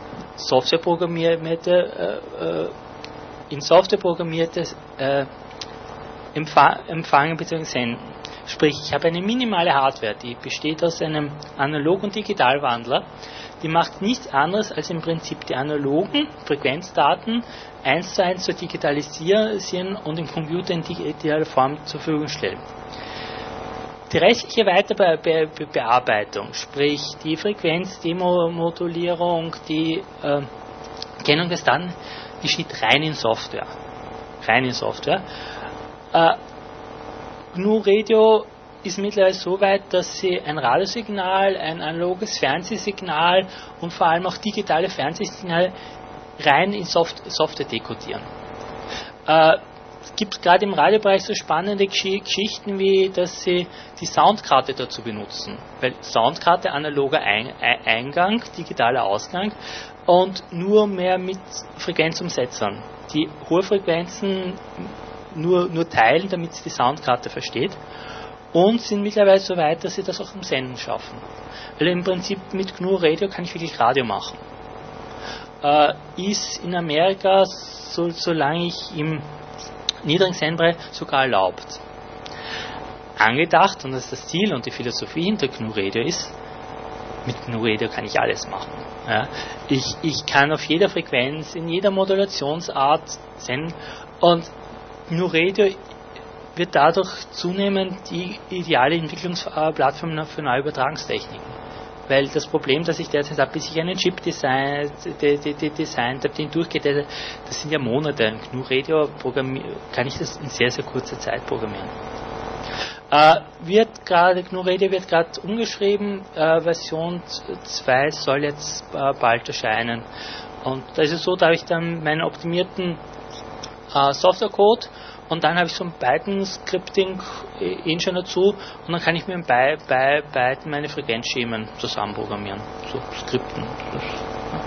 A: softwareprogrammierte, äh, äh, in Software programmiertes äh, Empfang, Empfangen bzw. Senden. Sprich, ich habe eine minimale Hardware, die besteht aus einem Analog- und Digitalwandler. Die macht nichts anderes als im Prinzip die analogen Frequenzdaten eins zu eins zu digitalisieren und im Computer in digitaler Form zur Verfügung stellen. Die restliche Weiterbearbeitung, sprich die Frequenzdemodulierung, die äh, Kennung des Daten, geschieht rein in Software. Rein in Software. Äh, G N U Radio ist mittlerweile so weit, dass sie ein Radiosignal, ein analoges Fernsehsignal und vor allem auch digitale Fernsehsignale rein in Soft Software dekodieren. Äh, es gibt gerade im Radiobereich so spannende Gesch Geschichten, wie dass sie die Soundkarte dazu benutzen. Weil Soundkarte analoger Ein Eingang, digitaler Ausgang und nur mehr mit Frequenzumsetzern, die hohe Frequenzen nur, nur teilen, damit sie die Soundkarte versteht. Und sind mittlerweile so weit, dass sie das auch im Senden schaffen. Weil im Prinzip mit G N U Radio kann ich wirklich Radio machen. Äh, ist in Amerika, so, solange ich im niedrigen Sendbereich sogar erlaubt. Angedacht, und das ist das Ziel und die Philosophie hinter G N U Radio ist, mit G N U Radio kann ich alles machen. Ja, ich, ich kann auf jeder Frequenz, in jeder Modulationsart senden und G N U Radio wird dadurch zunehmend die ideale Entwicklungsplattform für neue Übertragungstechniken. Weil das Problem, das ich derzeit habe, bis ich einen Chip designt, de, de, de designt habe, den durchgeht, das sind ja Monate. Ein G N U Radio kann ich das in sehr, sehr kurzer Zeit programmieren. Äh, wird gerade, G N U Radio wird gerade umgeschrieben, äh, Version zwei soll jetzt äh, bald erscheinen. Und da ist es so, da habe ich dann meinen optimierten äh, Softwarecode und dann habe ich so ein Python-Scripting eh schon dazu und dann kann ich mir bei, bei Python meine Frequenzschemen zusammen programmieren. So Skripten. Das, ja.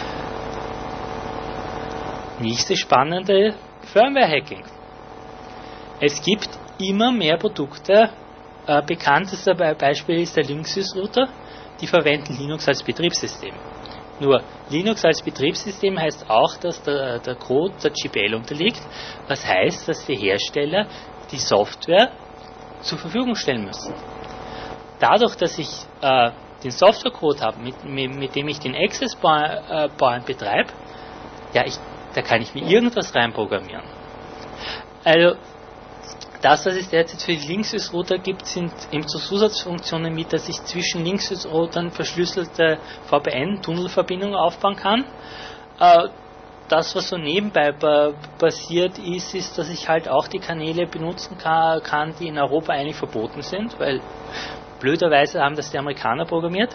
A: Nächste spannende Firmware-Hacking. Es gibt immer mehr Produkte, äh, bekanntester Beispiel ist der Linksys-Router, die verwenden Linux als Betriebssystem. Nur Linux als Betriebssystem heißt auch, dass der, der Code der G P L unterliegt. Was heißt, dass die Hersteller die Software zur Verfügung stellen müssen. Dadurch, dass ich äh, den Softwarecode habe, mit, mit, mit dem ich den Access Point betreibe, ja, ich, da kann ich mir irgendwas reinprogrammieren. Also das, was es derzeit für die Linksys-Router gibt, sind eben so Zusatzfunktionen mit, dass ich zwischen Linksys-Routern verschlüsselte V P N-Tunnelverbindungen aufbauen kann. Äh, das, was so nebenbei passiert ist, ist, dass ich halt auch die Kanäle benutzen kann, kann, die in Europa eigentlich verboten sind, weil blöderweise haben das die Amerikaner programmiert.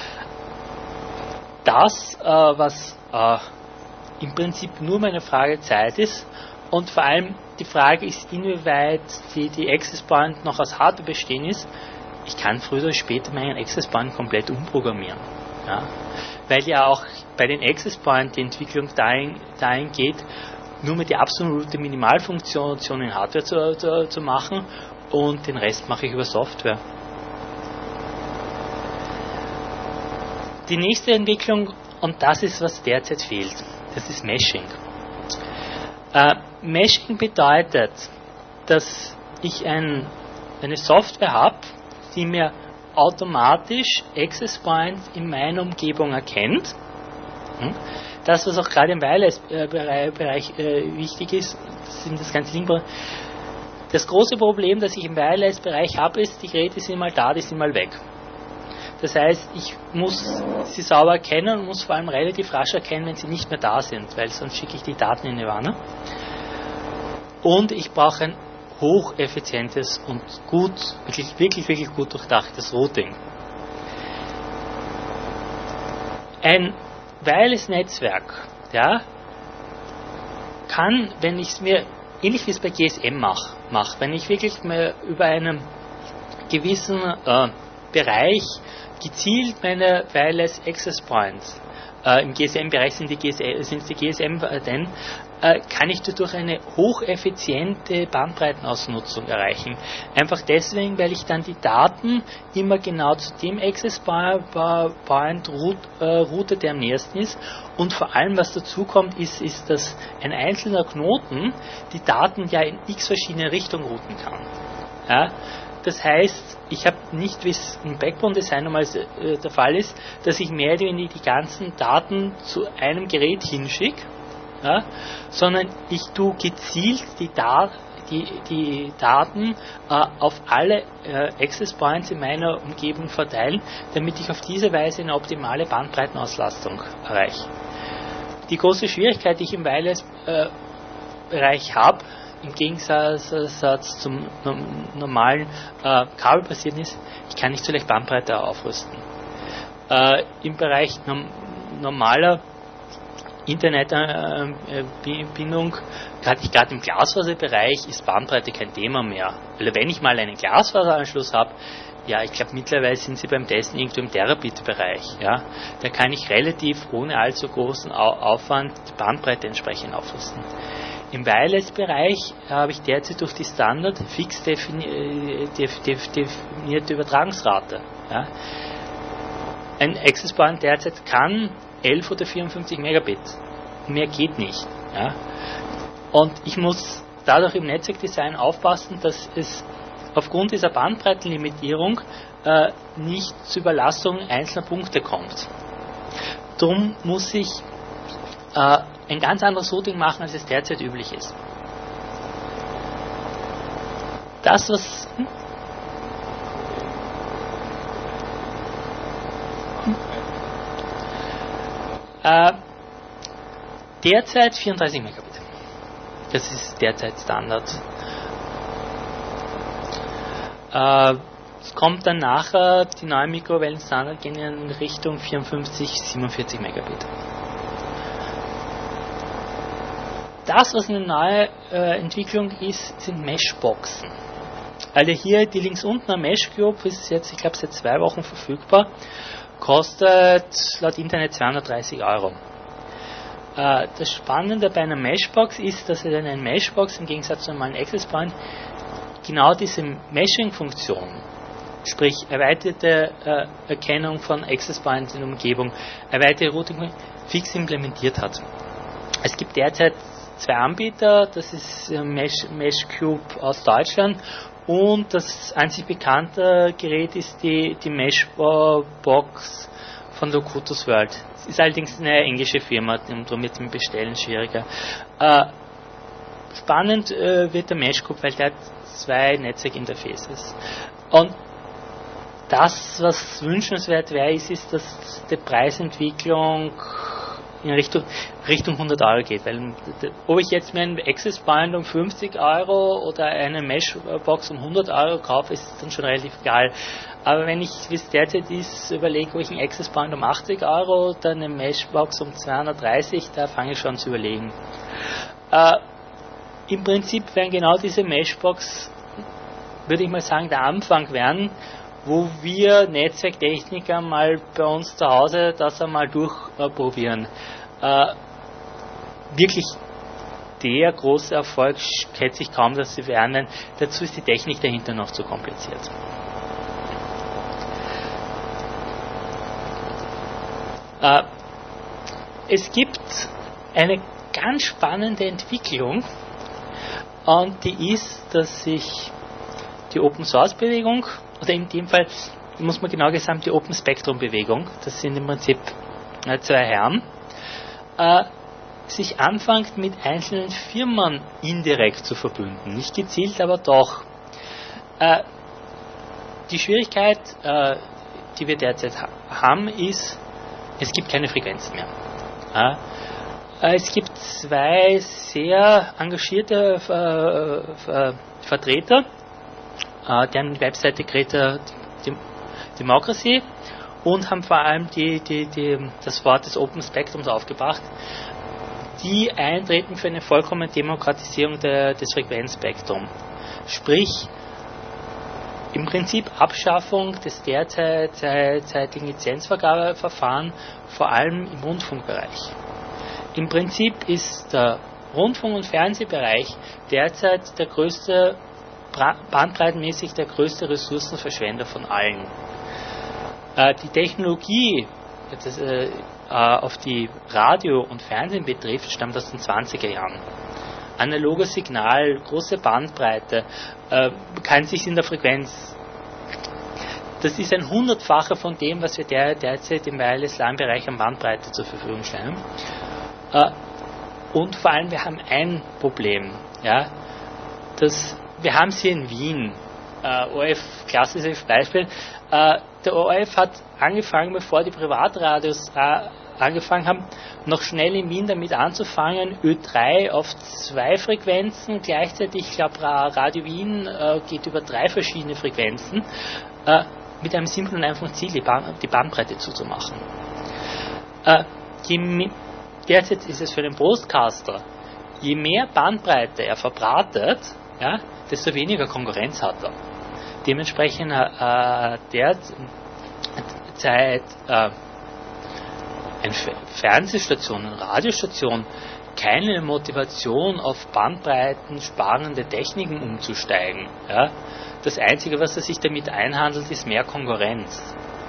A: Das, äh, was äh, im Prinzip nur meine Frage Zeit ist, und vor allem die Frage ist, inwieweit die, die Access Point noch aus Hardware bestehen ist. Ich kann früher oder später meinen Access Point komplett umprogrammieren. Ja? Weil ja auch bei den Access Point die Entwicklung dahin, dahin geht, nur mit die absolute Minimalfunktion in Hardware zu, zu, zu machen und den Rest mache ich über Software. Die nächste Entwicklung, und das ist, was derzeit fehlt, das ist Meshing. Äh, Meshing bedeutet, dass ich ein, eine Software habe, die mir automatisch Access Points in meiner Umgebung erkennt. Das, was auch gerade im Wireless-Bereich äh, wichtig ist, sind das ganze Link. Das große Problem, das ich im Wireless-Bereich habe, ist, die Geräte sind mal da, die sind mal weg. Das heißt, ich muss sie sauber erkennen und muss vor allem relativ rasch erkennen, wenn sie nicht mehr da sind, weil sonst schicke ich die Daten in die Wanne. Und ich brauche ein hocheffizientes und gut, wirklich, wirklich, wirklich gut durchdachtes Routing. Ein Wireless-Netzwerk, ja, kann, wenn ich es mir ähnlich wie es bei G S M mache. Mach. Wenn ich wirklich mal über einen gewissen äh, Bereich gezielt meine Wireless Access Points, äh, im G S M-Bereich sind die, G S M, sind die G S M-Daten, äh, kann ich dadurch eine hocheffiziente Bandbreitenausnutzung erreichen. Einfach deswegen, weil ich dann die Daten immer genau zu dem Access Point route, äh, route, der am nächsten ist. Und vor allem, was dazu kommt, ist, ist, dass ein einzelner Knoten die Daten ja in x verschiedene Richtungen routen kann. Ja? Das heißt, ich habe nicht, wie es im Backbone-Design normal äh, der Fall ist, dass ich mehr oder weniger die ganzen Daten zu einem Gerät hinschicke, ja, sondern ich tue gezielt die, Da- die, die Daten äh, auf alle äh, Access Points in meiner Umgebung verteilen, damit ich auf diese Weise eine optimale Bandbreitenauslastung erreiche. Die große Schwierigkeit, die ich im Wireless-Bereich äh, habe, im Gegensatz zum normalen äh, kabelbasierten ist, ich kann nicht so leicht Bandbreite aufrüsten. Äh, Im Bereich nom- normaler Internetbindung, gerade gerade im Glasfaserbereich, ist Bandbreite kein Thema mehr. Also wenn ich mal einen Glasfaseranschluss habe, ja, ich glaube mittlerweile sind sie beim Testen irgendwo im Terabit-Bereich. Ja, da kann ich relativ ohne allzu großen Aufwand die Bandbreite entsprechend aufrüsten. Im Wireless-Bereich habe ich derzeit durch die Standard fix defini- def- def- definierte Übertragungsrate. Ja. Ein Access Point derzeit kann elf oder vierundfünfzig Megabit. Mehr geht nicht. Ja. Und ich muss dadurch im Netzwerkdesign aufpassen, dass es aufgrund dieser Bandbreitenlimitierung äh, nicht zur Überlastung einzelner Punkte kommt. Darum muss ich äh, ein ganz anderes Routing machen, als es derzeit üblich ist. Das, was... Hm? Hm? Äh, derzeit vierunddreißig Megabit. Das ist derzeit Standard. Äh, es kommt dann nachher, die neuen Mikrowellenstandard gehen in Richtung vierundfünfzig, siebenundvierzig Megabit. Das, was eine neue äh, Entwicklung ist, sind Meshboxen. Also hier die links unten am Mesh Cube ist jetzt, ich glaube, seit zwei Wochen verfügbar, kostet laut Internet zweihundertdreißig Euro. Äh, das Spannende bei einer Meshbox ist, dass es eine Meshbox im Gegensatz zu einem normalen Access Point genau diese Meshing-Funktion, sprich erweiterte äh, Erkennung von Access Points in der Umgebung, erweiterte Routing, fix implementiert hat. Es gibt derzeit zwei Anbieter, das ist Mesh, Mesh Cube aus Deutschland und das einzig bekannte Gerät ist die, die Meshbox von Locutus World. Es ist allerdings eine englische Firma, darum wird es mit Bestellen schwieriger. Äh, spannend äh, wird der Mesh Cube, weil der hat zwei Netzwerkinterfaces. Und das, was wünschenswert wäre, ist, ist, dass die Preisentwicklung in Richtung, Richtung hundert Euro geht. Weil, ob ich jetzt mir einen Access Point um fünfzig Euro oder eine Meshbox um hundert Euro kaufe, ist dann schon relativ egal. Aber wenn ich, wie es derzeit ist, überlege, ob ich einen Access Point um achtzig Euro oder eine Meshbox um zweihundertdreißig, da fange ich schon zu überlegen. Äh, Im Prinzip werden genau diese Meshbox, würde ich mal sagen, der Anfang werden, wo wir Netzwerktechniker mal bei uns zu Hause das einmal durchprobieren. Äh, wirklich der große Erfolg schätze ich kaum, dass sie werden. Dazu ist die Technik dahinter noch zu kompliziert. Äh, es gibt eine ganz spannende Entwicklung und die ist, dass sich die Open Source Bewegung, oder in dem Fall muss man genau gesagt die Open Spectrum Bewegung, das sind im Prinzip äh, zwei Herren, äh, sich anfängt mit einzelnen Firmen indirekt zu verbünden. Nicht gezielt, aber doch. Äh, die Schwierigkeit, äh, die wir derzeit ha- haben, ist, es gibt keine Frequenzen mehr. Äh, es gibt zwei sehr engagierte äh, äh, Vertreter, deren Webseite Greater Democracy und haben vor allem die, die, die, das Wort des Open Spectrums aufgebracht. die eintreten für eine vollkommene Demokratisierung der, des Frequenzspektrums. Sprich, im Prinzip Abschaffung des derzeitigen Lizenzvergabeverfahrens, vor allem im Rundfunkbereich. Im Prinzip ist der Rundfunk- und Fernsehbereich derzeit der größte, bandbreitenmäßig der größte Ressourcenverschwender von allen. Äh, die Technologie, das, äh, auf die Radio und Fernsehen betrifft, stammt aus den zwanziger Jahren. Analoges Signal, große Bandbreite, äh, kann sich in der Frequenz. Das ist ein Hundertfacher von dem, was wir der, derzeit im Wireless-LAN-Bereich an Bandbreite zur Verfügung stellen. Äh, und vor allem, wir haben ein Problem. Ja, das, wir haben es hier in Wien. Äh, O R F, klassisches Beispiel. Äh, der O R F hat angefangen, bevor die Privatradios äh, angefangen haben, noch schnell in Wien damit anzufangen, Ö drei auf zwei Frequenzen gleichzeitig, ich glaube Radio Wien äh, geht über drei verschiedene Frequenzen, äh, mit einem simplen und einfachen Ziel, die, Band, die Bandbreite zuzumachen. Äh, je, derzeit ist es für den Broadcaster, je mehr Bandbreite er verbratet, ja, desto weniger Konkurrenz hat er. Dementsprechend äh, derzeit äh, eine Fernsehstation, eine Radiostation keine Motivation auf Bandbreiten sparende Techniken umzusteigen. Ja? Das Einzige, was er sich damit einhandelt, ist mehr Konkurrenz.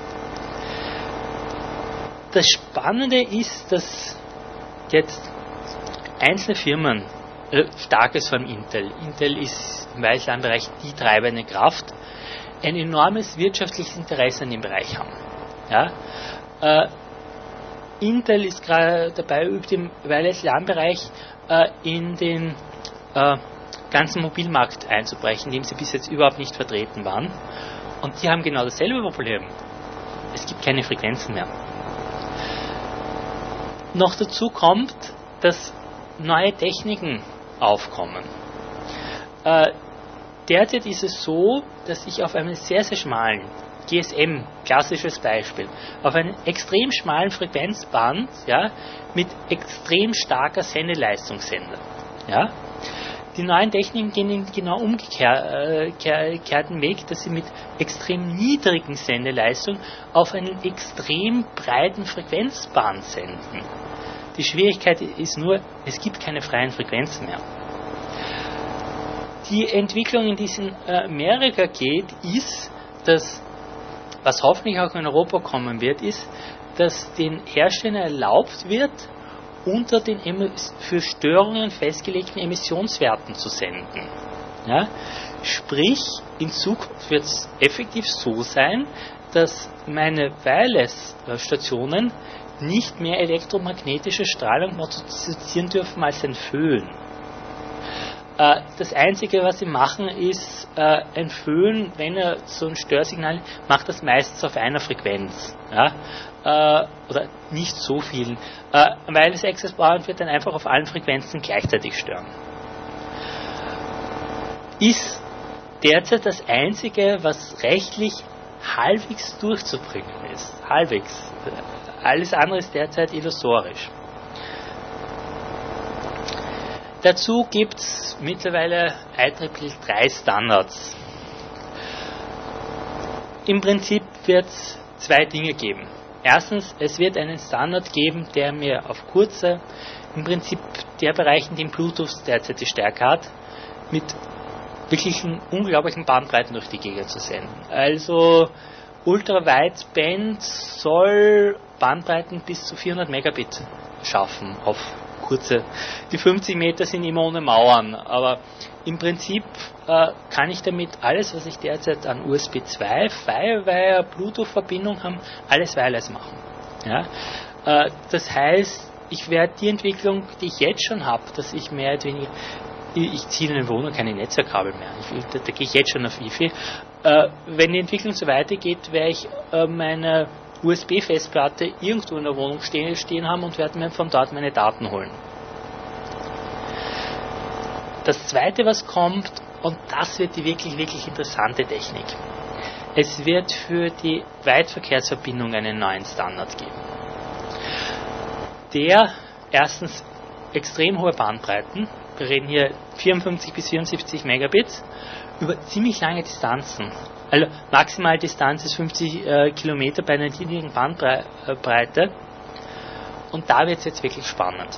A: Das Spannende ist, dass jetzt einzelne Firmen, äh, starkes von Intel, Intel ist im Wireless-LAN-Bereich die treibende Kraft, ein enormes wirtschaftliches Interesse an dem Bereich haben. Ja? Äh, Intel ist gerade dabei, über den Wireless-LAN-Bereich äh, in den äh, ganzen Mobilmarkt einzubrechen, in dem sie bis jetzt überhaupt nicht vertreten waren. Und die haben genau dasselbe Problem. Es gibt keine Frequenzen mehr. Noch dazu kommt, dass neue Techniken aufkommen. Äh, derzeit ist es so, dass ich auf einem sehr, sehr schmalen G S M, klassisches Beispiel, auf einem extrem schmalen Frequenzband, ja, mit extrem starker Sendeleistung sende. Ja. Die neuen Techniken gehen in genau umgekehrten Weg, dass sie mit extrem niedrigen Sendeleistung auf einen extrem breiten Frequenzband senden. Die Schwierigkeit ist nur, es gibt keine freien Frequenzen mehr. Die Entwicklung, in die es in Amerika geht, ist, dass, was hoffentlich auch in Europa kommen wird, ist, dass den Herstellern erlaubt wird, unter den für Störungen festgelegten Emissionswerten zu senden. Ja? Sprich, in Zukunft wird es effektiv so sein, dass meine Wireless-Stationen nicht mehr elektromagnetische Strahlung produzieren dürfen als ein Föhn. Das Einzige, was sie machen, ist ein Föhn, wenn er so ein Störsignal macht, das meistens auf einer Frequenz. Ja? Oder nicht so vielen. Weil das Access Power wird dann einfach auf allen Frequenzen gleichzeitig stören. Ist derzeit das Einzige, was rechtlich halbwegs durchzubringen ist. Halbwegs. Alles andere ist derzeit illusorisch. Dazu gibt es mittlerweile I E E E drei Standards. Im Prinzip wird es zwei Dinge geben. Erstens, es wird einen Standard geben, der mir auf kurze, im Prinzip der Bereich, in dem Bluetooth derzeit die Stärke hat, mit wirklichen unglaublichen Bandbreiten durch die Gegend zu senden. Also Ultra-Wideband soll Bandbreiten bis zu vierhundert Megabit schaffen auf kurze. Die fünfzig Meter sind immer ohne Mauern, aber im Prinzip äh, kann ich damit alles, was ich derzeit an U S B zwei, Firewire, Bluetooth-Verbindung habe, alles wireless machen. Ja? Äh, das heißt, ich werde die Entwicklung, die ich jetzt schon habe, dass ich mehr oder weniger, ich, ich ziehe in eine Wohnung keine Netzwerkkabel mehr, ich, da, da gehe ich jetzt schon auf Wi-Fi. Äh, wenn die Entwicklung so weitergeht, werde ich äh, meine U S B-Festplatte irgendwo in der Wohnung stehen, stehen haben und werde mir von dort meine Daten holen. Das zweite, was kommt, und das wird die wirklich, wirklich interessante Technik. Es wird für die Weitverkehrsverbindung einen neuen Standard geben. Der erstens extrem hohe Bandbreiten. Wir reden hier vierundfünfzig bis vierundsiebzig Megabits über ziemlich lange Distanzen. Also Maximaldistanz ist fünfzig äh, Kilometer bei einer niedrigen Bandbreite. Und da wird es jetzt wirklich spannend.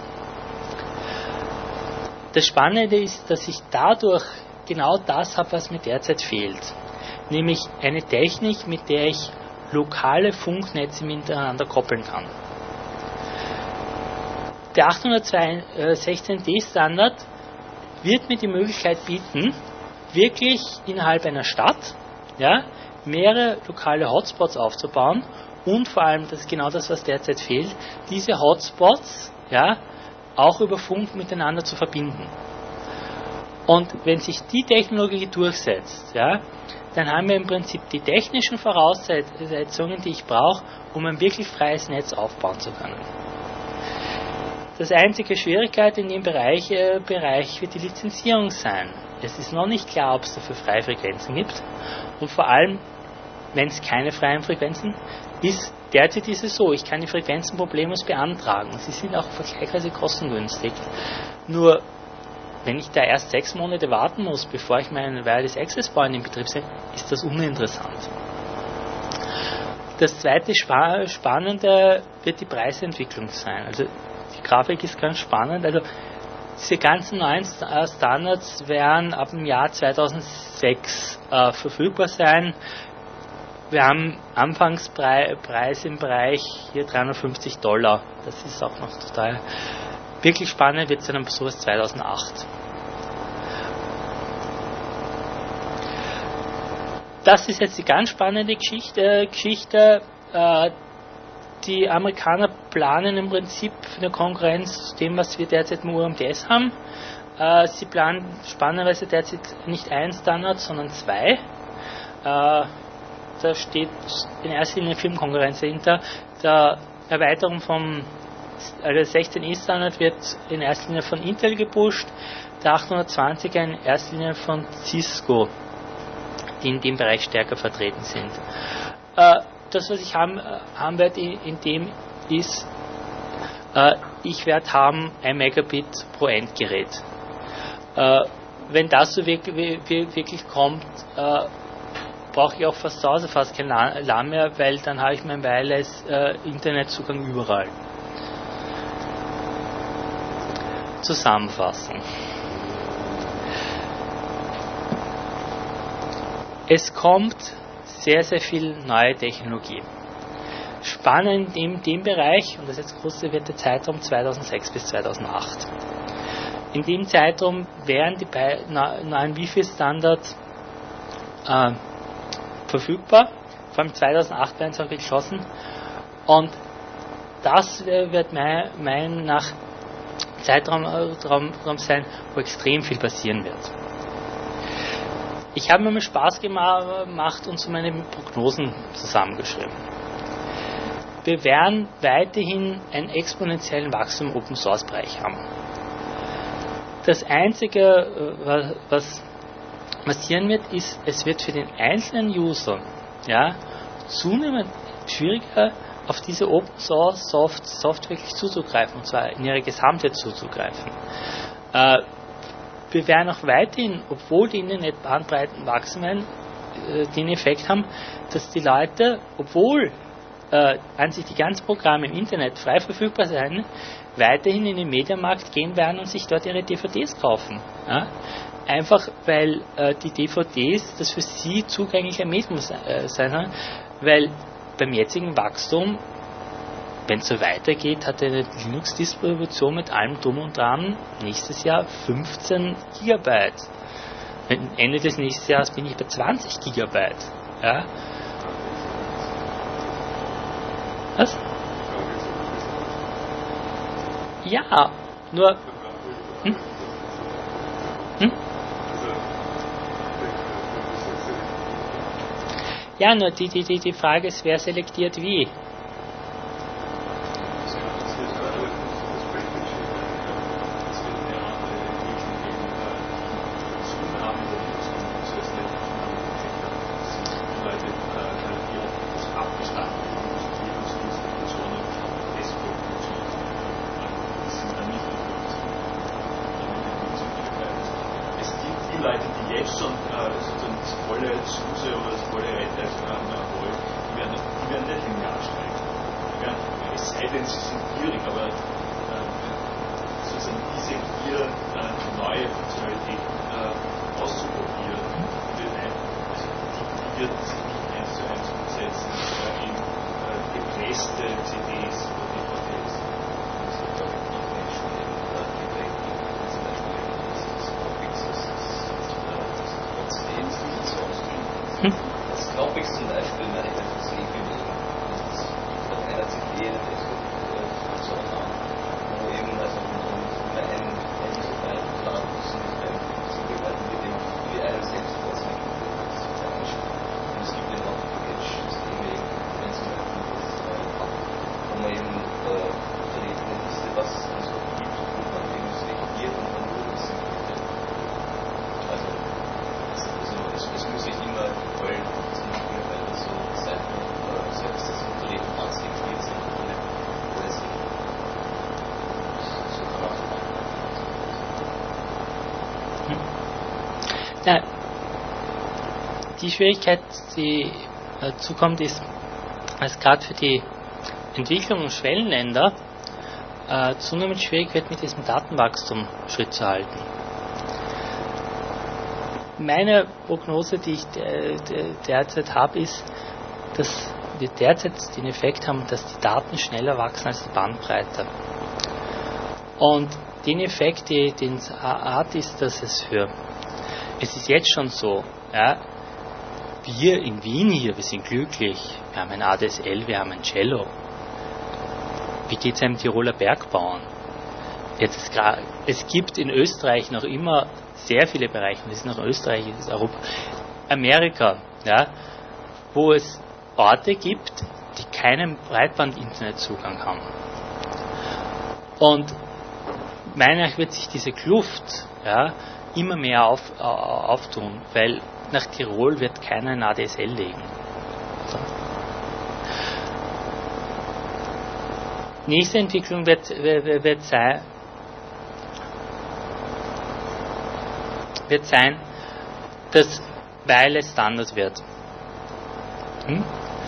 A: Das Spannende ist, dass ich dadurch genau das habe, was mir derzeit fehlt. Nämlich eine Technik, mit der ich lokale Funknetze miteinander koppeln kann. Der achthundertsechzehn D Standard wird mir die Möglichkeit bieten, wirklich innerhalb einer Stadt ja, mehrere lokale Hotspots aufzubauen und vor allem, das ist genau das, was derzeit fehlt, diese Hotspots ja, auch über Funk miteinander zu verbinden. Und wenn sich die Technologie durchsetzt, ja, dann haben wir im Prinzip die technischen Voraussetzungen, die ich brauche, um ein wirklich freies Netz aufbauen zu können. Das einzige Schwierigkeit in dem Bereich, äh, Bereich wird die Lizenzierung sein. Es ist noch nicht klar, ob es dafür freie Frequenzen gibt. Und vor allem, wenn es keine freien Frequenzen ist, derzeit ist es so, ich kann die Frequenzen problemlos beantragen. Sie sind auch vergleichsweise kostengünstig. Nur, wenn ich da erst sechs Monate warten muss, bevor ich meinen Wireless Access Point in Betrieb setze, ist das uninteressant. Das zweite Spa- Spannende wird die Preisentwicklung sein. Also die Grafik ist ganz spannend. Also diese ganzen neuen Standards werden ab dem Jahr zweitausendsechs äh, verfügbar sein. Wir haben Anfangspreis im Bereich hier dreihundertfünfzig Dollar. Das ist auch noch total wirklich spannend, wird es dann sowas zweitausendacht. Das ist jetzt die ganz spannende Geschichte. Geschichte äh, die Amerikaner planen im Prinzip eine Konkurrenz zu dem, was wir derzeit im U M T S haben. Äh, sie planen spannenderweise derzeit nicht einen Standard, sondern zwei. Äh, da steht in erster Linie Firmenkonkurrenz dahinter. Der Erweiterung vom also sechzehn E Standard wird in erster Linie von Intel gepusht, der achthundertzwanziger in erster Linie von Cisco, die in dem Bereich stärker vertreten sind. Äh, das, was ich haben, haben werde in dem ist, äh, ich werde haben ein Megabit pro Endgerät. Äh, wenn das so wirklich, wirklich kommt, äh, brauche ich auch fast zu Hause fast kein LAN mehr, weil dann habe ich mein Wireless äh, Internetzugang überall. Zusammenfassen. Es kommt sehr, sehr viel neue Technologie. Spannend in dem Bereich, und das ist jetzt große wird der Zeitraum zweitausendsechs bis zweitausendacht. In dem Zeitraum werden die neuen Wi-Fi-Standards äh, verfügbar. Vor allem zweitausendacht werden sie auch geschlossen. Und das wird meiner Meinung nach Zeitraum Raum, Raum sein, wo extrem viel passieren wird. Ich habe mir mal Spaß gemacht und so meine Prognosen zusammengeschrieben. Wir werden weiterhin einen exponentiellen Wachstum im Open Source Bereich haben. Das Einzige, was passieren wird, ist, es wird für den einzelnen User ja, zunehmend schwieriger, auf diese Open Source Soft Software wirklich zuzugreifen, und zwar in ihrer Gesamtheit zuzugreifen. Äh, wir werden auch weiterhin, obwohl die Internetbandbreiten wachsen werden, äh, den Effekt haben, dass die Leute, obwohl äh, an sich die ganzen Programme im Internet frei verfügbar sein, weiterhin in den Mediamarkt gehen werden und sich dort ihre D V Ds kaufen. Ja? Einfach weil äh, die D V Ds das für sie zugängliche Medium äh, sein haben, weil beim jetzigen Wachstum, wenn es so weitergeht, hat eine Linux-Distribution mit allem Drum und Dran nächstes Jahr fünfzehn Gigabyte. Ende des nächsten Jahres bin ich bei zwanzig Gigabyte. Ja? Was? Ja, nur... Hm? Hm? Ja, nur die, die, die, die Frage ist, wer selektiert wie.
B: sozusagen, äh, sozusagen das volle SUSE oder das volle Reinheitsprogramm wollen, die werden, die werden nicht linear steigen. Die werden, es sei denn, sie sind gierig, aber äh, sozusagen diese Gier, äh, neue Funktionalität äh, auszuprobieren, die wird, ein, also die, die wird sich nicht eins zu eins umsetzen äh, in äh, gepresste C Ds oder D V Ds. Das ist glaube ich nicht mehr schwierig.
C: Das Knoppix zum Beispiel, meine ich, das ist bewegen. Das hat einer C D, eine Facebook-Funktion an, wo eben also immer ein User-File planen müssen, zugehalten mit dem für einen selbst auswählen. Das ist sehr anstrengend. Und es gibt eben auch Package-Systeme, wenn zum Beispiel das hat, wo man eben verrät eine Liste, was es so gibt, wo man eben selektiert und dann nur das selektiert. Also es, es muss nicht immer voll funktionieren, weil das so Seiten oder selbst das Unternehmen transkribiert sind oder alles so kann man auch machen.
A: Ja, die Schwierigkeit, die dazu kommt, ist, dass gerade für die Entwicklung und Schwellenländer äh, zunehmend schwierig wird, mit diesem Datenwachstum Schritt zu halten. Meine Prognose, die ich de, de, derzeit habe, ist, dass wir derzeit den Effekt haben, dass die Daten schneller wachsen als die Bandbreite. Und den Effekt, den es hat, ist, dass es für, es ist jetzt schon so, ja, wir in Wien hier, wir sind glücklich, wir haben ein A D S L, wir haben ein Cello. Wie geht es einem Tiroler Bergbauern? Jetzt es gibt in Österreich noch immer sehr viele Bereiche, das ist noch Österreich, das ist Europa, Amerika, ja, wo es Orte gibt, die keinen Breitband-Internetzugang haben. Und meiner Meinung nach wird sich diese Kluft, ja, immer mehr auf, äh, auftun, weil nach Tirol wird keiner ein A D S L legen. So. Nächste Entwicklung wird, wird, wird sein, wird sein, dass Wireless Standard wird. Hm?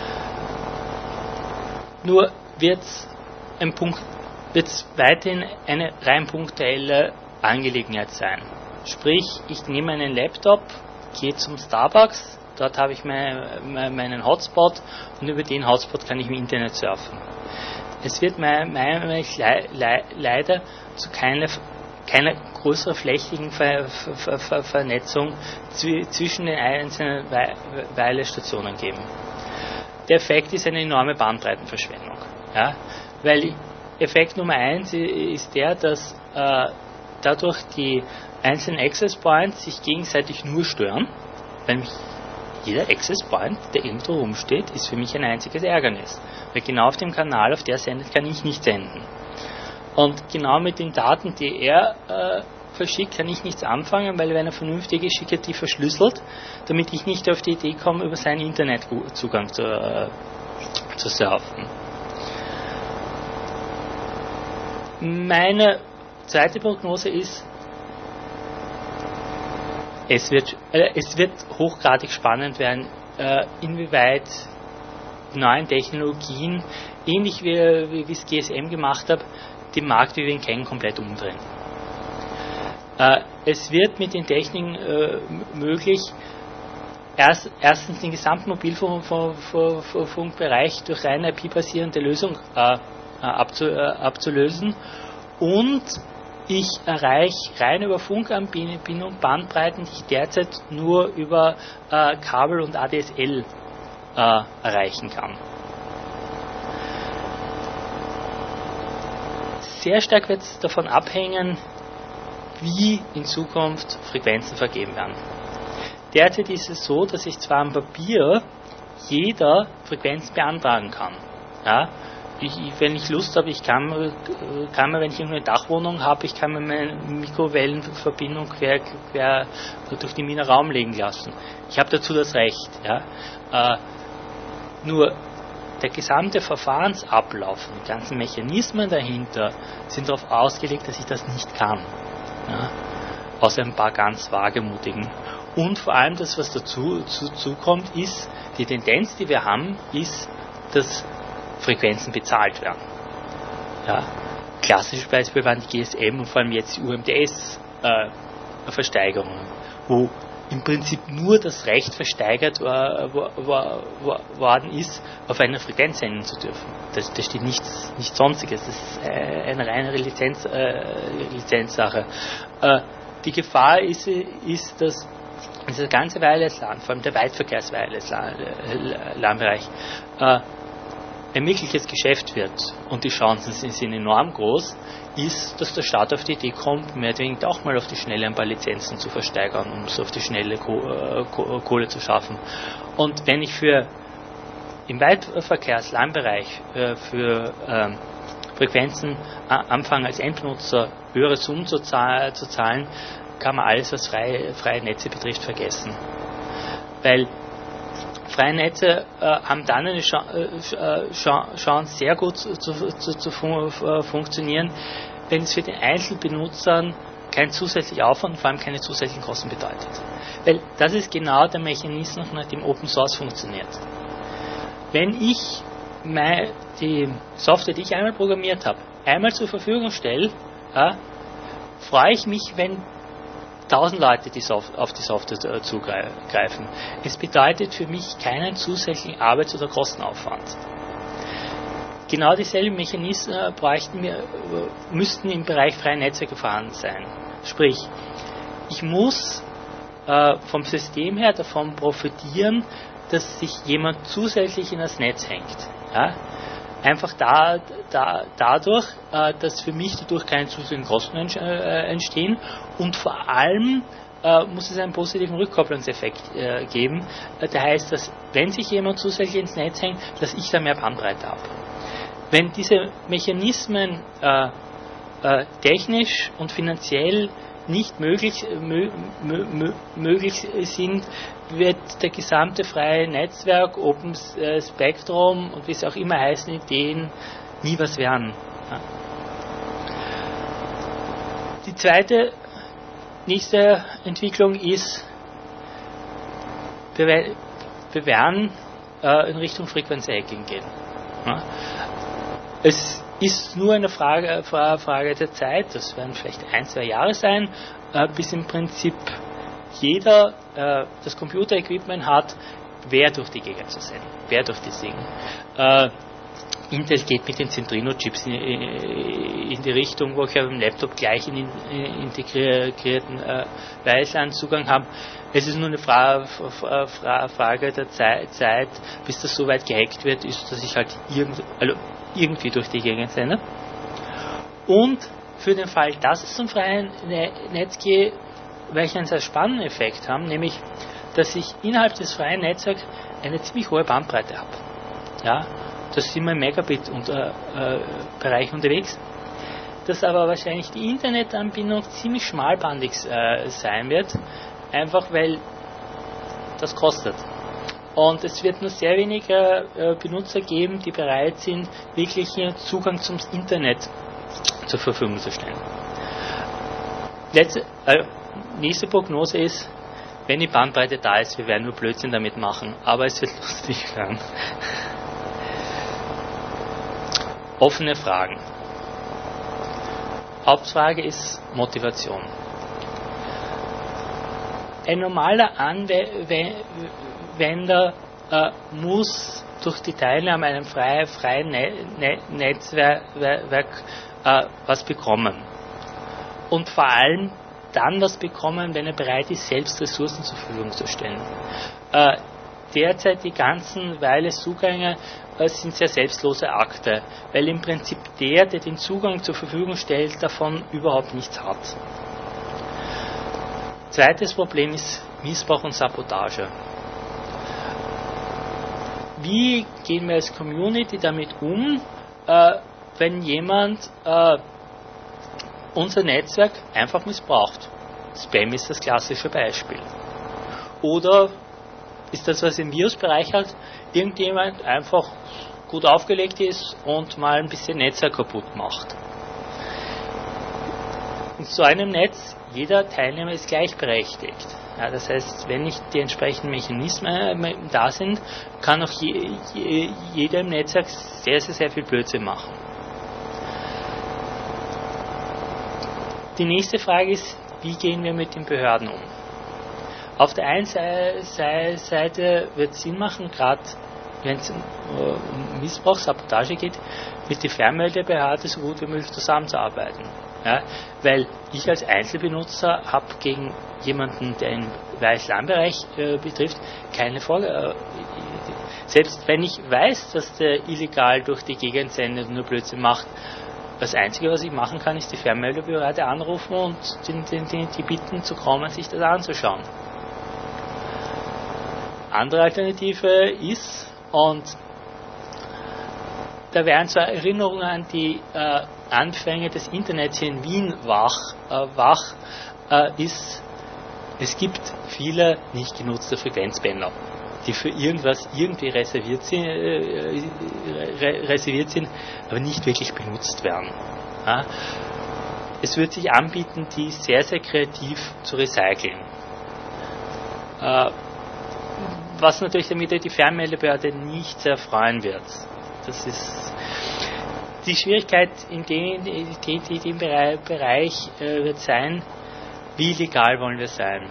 A: Nur wird es ein Punkt, wird es weiterhin eine rein punktuelle Angelegenheit sein. Sprich, ich nehme einen Laptop, gehe zum Starbucks, dort habe ich meine, meinen Hotspot und über den Hotspot kann ich im Internet surfen. Es wird meiner Meinung nach le, le, leider zu keiner keine größere flächigen Ver, Ver, Ver, Vernetzung zwischen den einzelnen Wireless-Stationen geben. Der Effekt ist eine enorme Bandbreitenverschwendung. Ja? Weil Effekt Nummer eins ist der, dass äh, dadurch die einzelnen Access Points sich gegenseitig nur stören, weil mich jeder Access Point, der irgendwo rumsteht, ist für mich ein einziges Ärgernis. Weil genau auf dem Kanal, auf der er sendet, kann ich nicht senden. Und genau mit den Daten, die er äh, verschickt, kann ich nichts anfangen, weil wenn er vernünftig ist, schickt er die verschlüsselt, damit ich nicht auf die Idee komme, über seinen Internetzugang zu, äh, zu surfen. Meine zweite Prognose ist, es wird, äh, es wird hochgradig spannend werden, äh, inwieweit die neuen Technologien, ähnlich wie, wie, wie es G S M gemacht hat, den Markt, wie wir ihn kennen, komplett umdrehen. Äh, es wird mit den Techniken äh, möglich, erst, erstens den gesamten Mobilfunkbereich durch rein I P-basierende Lösung äh, abzu, äh, abzulösen, und ich erreiche rein über Funkanbindung Bandbreiten, die ich derzeit nur über äh, Kabel und A D S L äh, erreichen kann. Sehr stark wird es davon abhängen, wie in Zukunft Frequenzen vergeben werden. Derzeit ist es so, dass ich zwar am Papier jeder Frequenz beantragen kann. Ja? Ich, wenn ich Lust habe, ich kann, kann mir, wenn ich eine Dachwohnung habe, ich kann mir meine Mikrowellenverbindung quer, quer durch den Wiener Raum legen lassen. Ich habe dazu das Recht. Ja? Äh, nur der gesamte Verfahrensablauf, die ganzen Mechanismen dahinter sind darauf ausgelegt, dass ich das nicht kann. Ja? Außer ein paar ganz wagemutigen. Und vor allem das, was dazu zu, zukommt, ist, die Tendenz, die wir haben, ist, dass Frequenzen bezahlt werden. Ja. Klassisches Beispiel waren die G S M und vor allem jetzt die U M D S-Versteigerungen, äh, wo im Prinzip nur das Recht versteigert war, war, war, worden ist, auf einer Frequenz senden zu dürfen. Da steht nichts, nichts Sonstiges. Das ist eine reine Lizenz, äh, Lizenzsache. Äh, die Gefahr ist, ist, dass dieser ganze Wireless-LAN, vor allem der Weitverkehrs-Wireless-LAN-Bereich, äh, ein wirkliches Geschäft wird und die Chancen sind, sind enorm groß, ist, dass der Staat auf die Idee kommt, mehr oder weniger auch mal auf die Schnelle ein paar Lizenzen zu versteigern, um so auf die Schnelle Kohle zu schaffen. Und wenn ich für im Weitverkehrs-LAN-Bereich äh, für ähm, Frequenzen anfange als Endbenutzer höhere Summen zu, zahl- zu zahlen, kann man alles, was freie, freie Netze betrifft, vergessen. Weil freie Netze äh, haben dann eine Chance, sehr gut zu, zu, zu fun- äh, funktionieren, wenn es für den Einzelbenutzern kein zusätzlicher Aufwand und vor allem keine zusätzlichen Kosten bedeutet. Weil das ist genau der Mechanismus, nach dem Open Source funktioniert. Wenn ich meine, die Software, die ich einmal programmiert habe, einmal zur Verfügung stelle, ja, freue ich mich, wenn tausend Leute die Soft- auf die Software zugreifen. Es bedeutet für mich keinen zusätzlichen Arbeits- oder Kostenaufwand. Genau dieselben Mechanismen bräuchten wir, müssten im Bereich freie Netzwerke vorhanden sein. Sprich, ich muss äh, vom System her davon profitieren, dass sich jemand zusätzlich in das Netz hängt. Ja? Einfach da, da, dadurch, äh, dass für mich dadurch keine zusätzlichen Kosten äh, entstehen und vor allem äh, muss es einen positiven Rückkopplungseffekt äh, geben. Äh, der heißt, dass wenn sich jemand zusätzlich ins Netz hängt, dass ich da mehr Bandbreite habe. Wenn diese Mechanismen äh, äh, technisch und finanziell nicht möglich, mö, mö, mö, möglich sind, wird der gesamte freie Netzwerk, Open Spectrum und wie es auch immer heißen, Ideen nie was werden. Ja. Die zweite, nächste Entwicklung ist, wir, wir werden äh, in Richtung Frequenz-Hacking gehen. Ja. Es ist nur eine Frage, Frage der Zeit, das werden vielleicht ein, zwei Jahre sein, äh, bis im Prinzip jeder äh, das Computer-Equipment hat, wer durch die Gegend zu senden, wer durch das Ding. Äh, Intel geht mit den Centrino-Chips in, in die Richtung, wo ich auf dem Laptop gleich einen integrierten äh, Wireless-LAN-Zugang habe. Es ist nur eine Fra- Fra- Fra- Frage der Zeit, bis das so weit gehackt wird, ist, dass ich halt irgend, also irgendwie durch die Gegend sende. Und für den Fall, dass es zum freien Netz geht, welche einen sehr spannenden Effekt haben, nämlich, dass ich innerhalb des freien Netzwerks eine ziemlich hohe Bandbreite habe. Ja, das sind wir im Megabit-Bereich äh, unterwegs. Dass aber wahrscheinlich die Internetanbindung ziemlich schmalbandig äh, sein wird, einfach weil das kostet. Und es wird nur sehr wenige äh, Benutzer geben, die bereit sind, wirklich hier Zugang zum Internet zur Verfügung zu stellen. Letzte, äh, nächste Prognose ist, wenn die Bandbreite da ist, wir werden nur Blödsinn damit machen, aber es wird lustig werden. Offene Fragen. Hauptfrage ist Motivation. Ein normaler Anwender äh, muss durch die Teilnahme an einem freien, freien ne- ne- Netzwerk äh, was bekommen. Und vor allem dann was bekommen, wenn er bereit ist, selbst Ressourcen zur Verfügung zu stellen. Äh, derzeit die ganzen Wireless-Zugänge äh, sind sehr selbstlose Akte, weil im Prinzip der, der den Zugang zur Verfügung stellt, davon überhaupt nichts hat. Zweites Problem ist Missbrauch und Sabotage. Wie gehen wir als Community damit um, äh, wenn jemand äh, unser Netzwerk einfach missbraucht? Spam ist das klassische Beispiel. Oder ist das, was im Virusbereich hat, irgendjemand einfach gut aufgelegt ist und mal ein bisschen Netzwerk kaputt macht? in so einem Netz, jeder Teilnehmer ist gleichberechtigt. Ja, das heißt, wenn nicht die entsprechenden Mechanismen da sind, kann auch je, je, jeder im Netzwerk sehr, sehr, sehr viel Blödsinn machen. Die nächste Frage ist, wie gehen wir mit den Behörden um? Auf der einen Seite wird es Sinn machen, gerade wenn es um Missbrauch, Sabotage geht, mit der Fernmeldebehörde so gut wie möglich zusammenzuarbeiten. Ja, weil ich als Einzelbenutzer habe gegen jemanden, der einen Weißlandbereich äh, betrifft, keine Folge. Äh, selbst wenn ich weiß, dass der illegal durch die Gegend sendet und nur Blödsinn macht, das Einzige, was ich machen kann, ist die Fernmeldebehörde anrufen und den, den, den, die bitten zu kommen, sich das anzuschauen. Andere Alternative ist, und da wären zwar Erinnerungen an die äh, Anfänge des Internets hier in Wien wach, äh, wach äh, ist, es gibt viele nicht genutzte Frequenzbänder, die für irgendwas irgendwie reserviert sind, äh, re reserviert sind, aber nicht wirklich benutzt werden. Ja? Es wird sich anbieten, die sehr, sehr kreativ zu recyceln. Äh, was natürlich damit die Fernmeldebehörde nicht sehr freuen wird. Das ist die Schwierigkeit in dem, in dem Bereich äh, wird sein, wie legal wollen wir sein.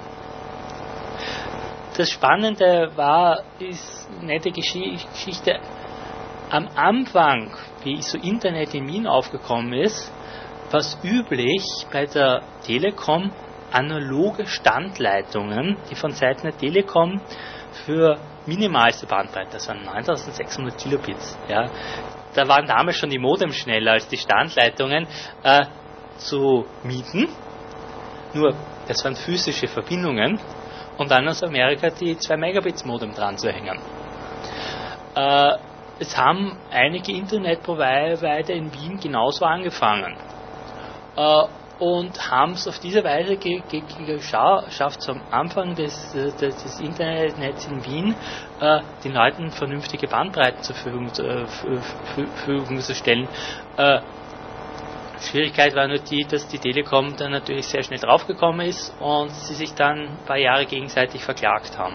A: Das Spannende war, ist eine nette Geschichte, am Anfang, wie so Internet in Wien aufgekommen ist, war es üblich bei der Telekom analoge Standleitungen, die von Seiten der Telekom für minimalste Bandbreite, das waren neuntausendsechshundert Kilobits, ja, da waren damals schon die Modems schneller als die Standleitungen, äh, zu mieten. Nur, das waren physische Verbindungen und dann aus Amerika die zwei Megabits Modem dran zu hängen. Äh, es haben einige Internetprovider in Wien genauso angefangen äh, und haben es auf diese Weise ge ge geschafft, am Anfang des, des, des Internetnetz in Wien äh, den Leuten vernünftige Bandbreiten zur Verfügung, äh, Verfügung zu stellen. Äh, Schwierigkeit war nur die, dass die Telekom dann natürlich sehr schnell draufgekommen ist und sie sich dann ein paar Jahre gegenseitig verklagt haben.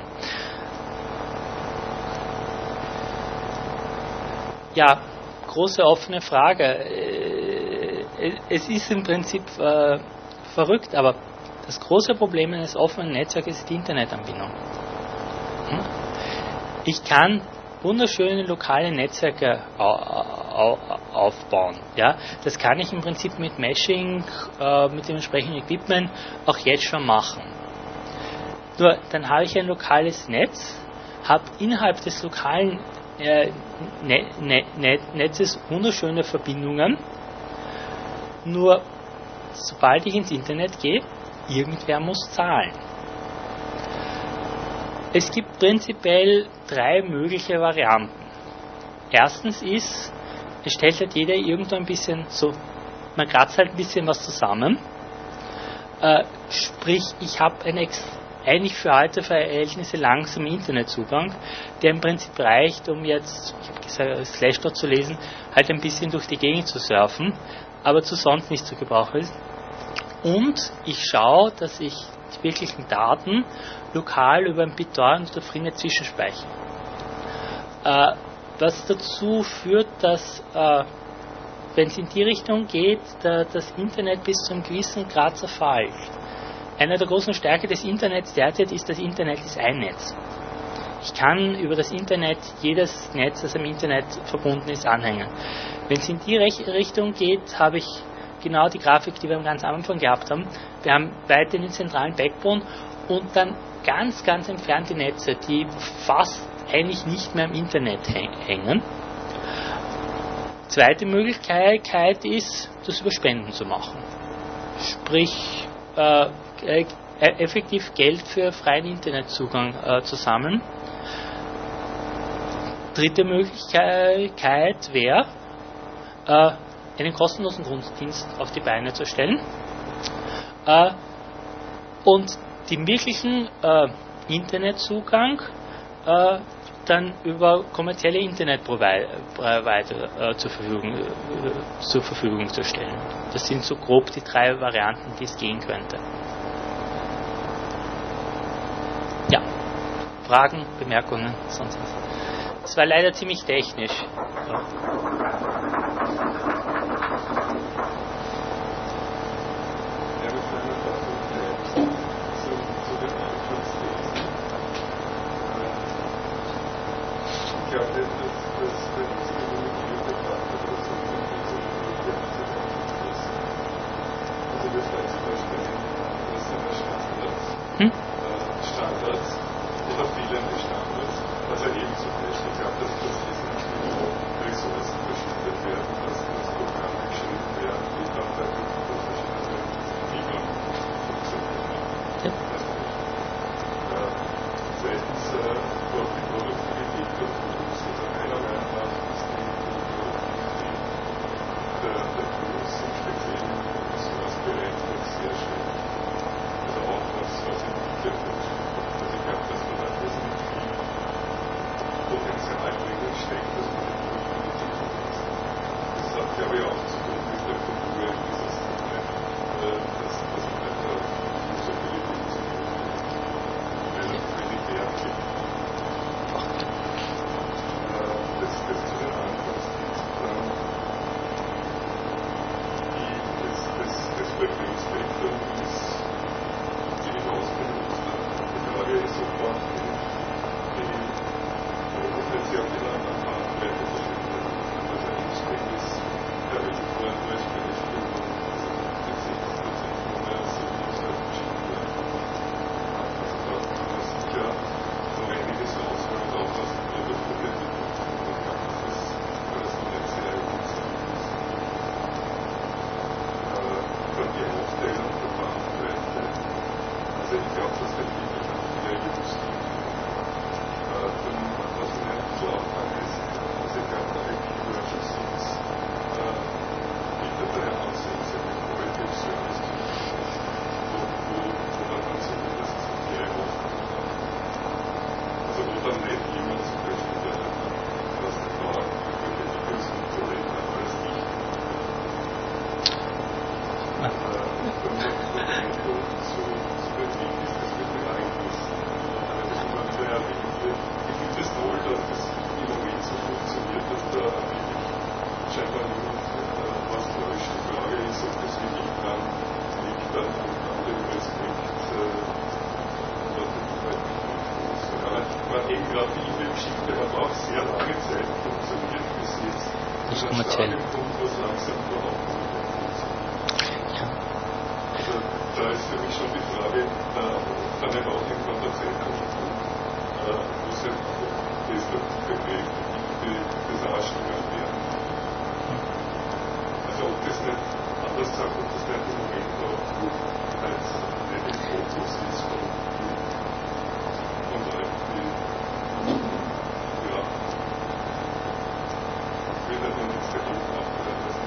A: Ja, große offene Frage. Es ist im Prinzip äh, verrückt, aber das große Problem eines offenen Netzwerks ist die Internetanbindung. Hm? Ich kann wunderschöne lokale Netzwerke aufbauen. Ja? Das kann ich im Prinzip mit Meshing, äh, mit dem entsprechenden Equipment auch jetzt schon machen. Nur dann habe ich ein lokales Netz, habe innerhalb des lokalen äh, ne ne ne Netzes wunderschöne Verbindungen. Nur sobald ich ins Internet gehe, irgendwer muss zahlen. Es gibt prinzipiell drei mögliche Varianten. Erstens ist, es stellt halt jeder irgendwo ein bisschen so, man kratzt halt ein bisschen was zusammen. Äh, sprich, ich habe einen eigentlich für alte Verhältnisse langsamen Internetzugang, der im Prinzip reicht, um jetzt, ich habe gesagt, Slashdot zu lesen, halt ein bisschen durch die Gegend zu surfen, aber zu sonst nicht zu gebrauchen ist. Und ich schaue, dass ich die wirklichen Daten lokal über ein BitTorrent oder Freenet zwischenspeichere. Äh, was dazu führt, dass, äh, wenn es in die Richtung geht, da, das Internet bis zu einem gewissen Grad zerfällt. Eine der großen Stärken des Internets derzeit ist, das Internet ist ein Netz. Ich kann über das Internet jedes Netz, das am Internet verbunden ist, anhängen. Wenn es in die Richtung geht, habe ich genau die Grafik, die wir am ganz Anfang gehabt haben. Wir haben weiterhin den zentralen Backbone und dann ganz, ganz entfernte Netze, die fast eigentlich nicht mehr am Internet hängen. Zweite Möglichkeit ist, das über Spenden zu machen. Sprich, äh, äh, effektiv Geld für freien Internetzugang äh, zu sammeln. Dritte Möglichkeit wäre, äh, einen kostenlosen Grunddienst auf die Beine zu stellen äh, und den wirklichen äh, Internetzugang äh, dann über kommerzielle Internetprovider äh, zur, Verfügung, äh, zur Verfügung zu stellen. Das sind so grob die drei Varianten, die es gehen könnte. Ja, Fragen, Bemerkungen, sonst was. Das war leider ziemlich technisch. Ja. Hm?
B: Standards oder fehlende Standards, was er eben so nicht. Ich glaube, dass das Ressourcen verschüttet werden, dass das Programme geschrieben werden, die dann bei verschiedenen Fibern funktionieren. Ja. Zweitens, dort die Produktivität der Tools, also meiner Meinung nach ist die Produktivität der, der Tools im speziellen Ressourcebereich noch sehr schlecht. Also auch was, was entwickelt wird. Also ich glaube, dass man da wesentlich viel Potenzial drinnen steckt, dass man die Produktivität nutzt. Das hat, glaube ich, auch zu tun mit der Kultur in dieser Szene, dass, dass man nicht auf Usability zu tun hat, weil es wenig Wert gibt. Das, das zu den Anfangsdiensten, die, das, das, das Frequenzspektrum ist ziemlich ausgenutzt. Die Frage ist, ob man die, die, die Potenzial wieder an der Bandbreite verschwindet. Also ein Instring ist, der will vorhin nur als Beispiel sechzig Prozent mehr Signals verschickt werden. Also da kann man sicher noch einiges rausholen, und auch was die Produktentwicklung tun kann. Das ist, weil das noch nicht sehr effizient ist. Dann die Aufteilung der Bandbreite. Also ich glaube, dass der viele viele Use gibt. Dann, was mir ein bisschen auffallen ist, also ich glaube, der I P-Virtual Six bietet daher Ansätze für Quality of Service zu nutzen, wo, wo, wo dann man zumindest ihre Hoffnung hat. Also wo dann nicht jemand zum Beispiel, der was der Tag irgendwelche Videos runterlädt, aber das nicht
A: Ja.
B: zu, zu den Wikis, das wird mir eigentlich aber das immer wieder erwähnt wird. Ich finde es toll, dass das im Moment so funktioniert, dass da wirklich scheinbar niemand äh, was täuscht. Die Frage ist, ob das wirklich dann liegt an, an dem Respekt äh, oder den Infos. Ja, man eben gerade die E-Mail-Geschichte hat auch sehr lange Zeit funktioniert bis jetzt.
A: Nicht
B: Ein
A: kommerziell.
B: Punkt, was langsam überhaupt nicht mehr funktioniert.
A: Ja.
B: Also da ist für mich schon die Frage, äh, dann nicht auch irgendwann der Zeitpunkt, äh, wo es halt destruktive Kräfte gibt, die das Arschloch werden. Also ob das nicht, anders gesagt, ob das nicht im Moment auch als nicht im Fokus ist von, von Leuten, die ja, ich will nicht nur nichts dagegen machen, weil das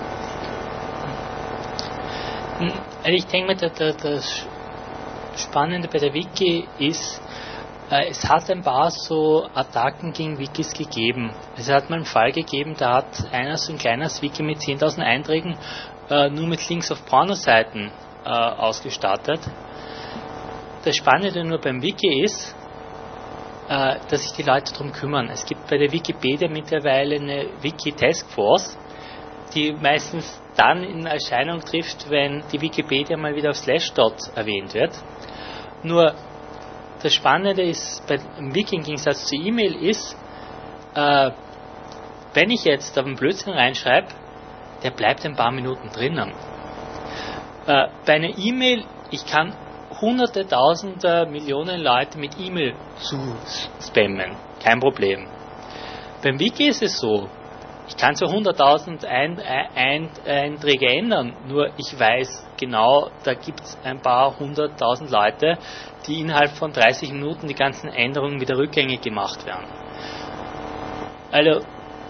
B: nicht schwer.
A: Also ich denke mir, der, das Spannende bei der Wiki ist, äh, es hat ein paar so Attacken gegen Wikis gegeben. Es hat mal einen Fall gegeben, da hat einer so ein kleines Wiki mit zehntausend Einträgen äh, nur mit Links auf Pornoseiten äh, ausgestattet. Das Spannende nur beim Wiki ist, äh, dass sich die Leute darum kümmern. Es gibt bei der Wikipedia mittlerweile eine Wiki-Taskforce, die meistens dann in Erscheinung trifft, wenn die Wikipedia mal wieder auf Slashdot erwähnt wird. Nur das Spannende ist, beim Wiki im Gegensatz zu E-Mail ist, äh, wenn ich jetzt auf einen Blödsinn reinschreibe, der bleibt ein paar Minuten drinnen. Äh, bei einer E-Mail, ich kann hunderte, tausende, Millionen Leute mit E-Mail zu spammen. Kein Problem. Beim Wiki ist es so, ich kann so hunderttausend Ein- Ein- Einträge ändern, nur ich weiß genau, da gibt es ein paar hunderttausend Leute, die innerhalb von dreißig Minuten die ganzen Änderungen wieder rückgängig gemacht werden. Also,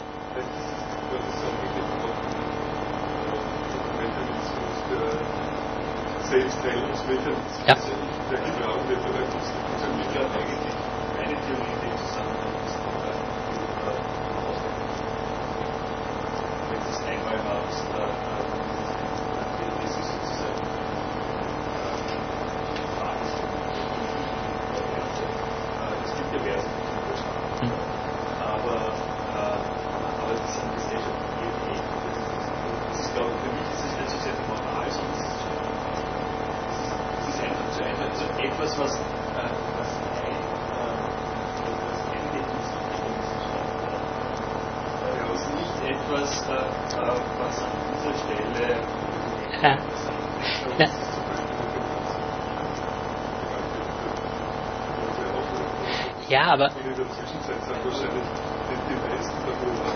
B: Selbstheilungsmechanismus,
A: ja.
B: der gebraucht wird, oder funktioniert eigentlich eine Theorie, die zusammenhängt. einmal hast, äh, das ist sozusagen es gibt ja Werte, aber, aber die sind gesellschaftlich nicht. Das ist, glaube ich, für mich ist es nicht so sehr die Moral, sondern es ist, es ist einfach zu einfach. Also etwas, was, äh, was ein, äh, was eine Wissenschaft hat. Äh, was nicht etwas, äh, was an dieser Stelle
A: Ja. Ja. Ja, aber
B: in der Zwischenzeit sind wahrscheinlich die meisten davon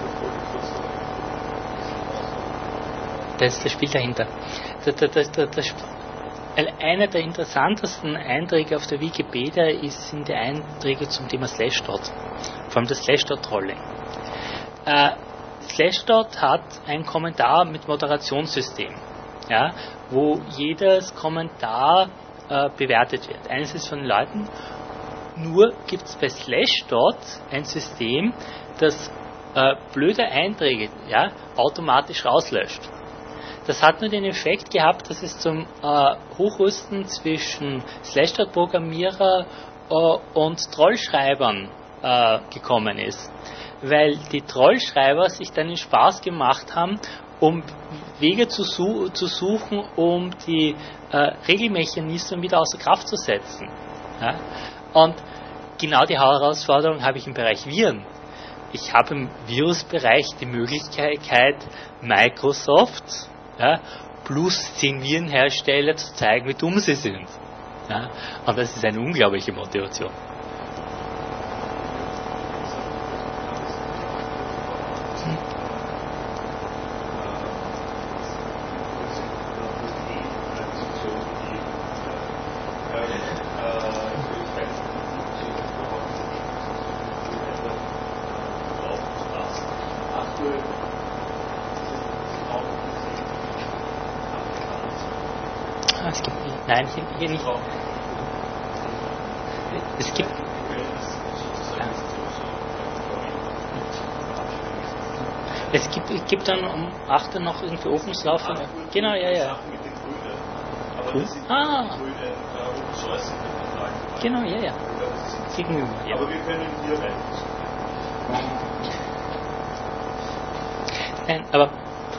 A: das ist das Spiel dahinter. Das, das, das, das, einer der interessantesten Einträge auf der Wikipedia ist, sind die Einträge zum Thema Slashdot. Vor allem das Slashdot-Trolling. Äh, Slashdot hat einen Kommentar mit Moderationssystem, ja, wo jedes Kommentar äh, bewertet wird. Eines ist von den Leuten. Nur gibt es bei Slashdot ein System, das äh, blöde Einträge, ja, automatisch rauslöscht. Das hat nur den Effekt gehabt, dass es zum äh, Hochrüsten zwischen Slashdot-Programmierer äh, und Trollschreibern äh, gekommen ist. Weil die Trollschreiber sich dann den Spaß gemacht haben, um Wege zu, su- zu suchen, um die äh, Regelmechanismen wieder außer Kraft zu setzen. Ja? Und genau die Herausforderung habe ich im Bereich Viren. Ich habe im Virusbereich die Möglichkeit, Microsoft, ja, plus zehn Virenhersteller zu zeigen, wie dumm sie sind. Ja? Und das ist eine unglaubliche Motivation. Es gibt, nein, hier, hier nicht. Es gibt. Ja. Es gibt, es gibt dann um acht Uhr noch irgendwie Opens laufen. Genau, ja, ja. Cool. Ah. Genau, ja, ja. Gegenüber, ja.
B: Aber wir können hier rein.
A: Nein, aber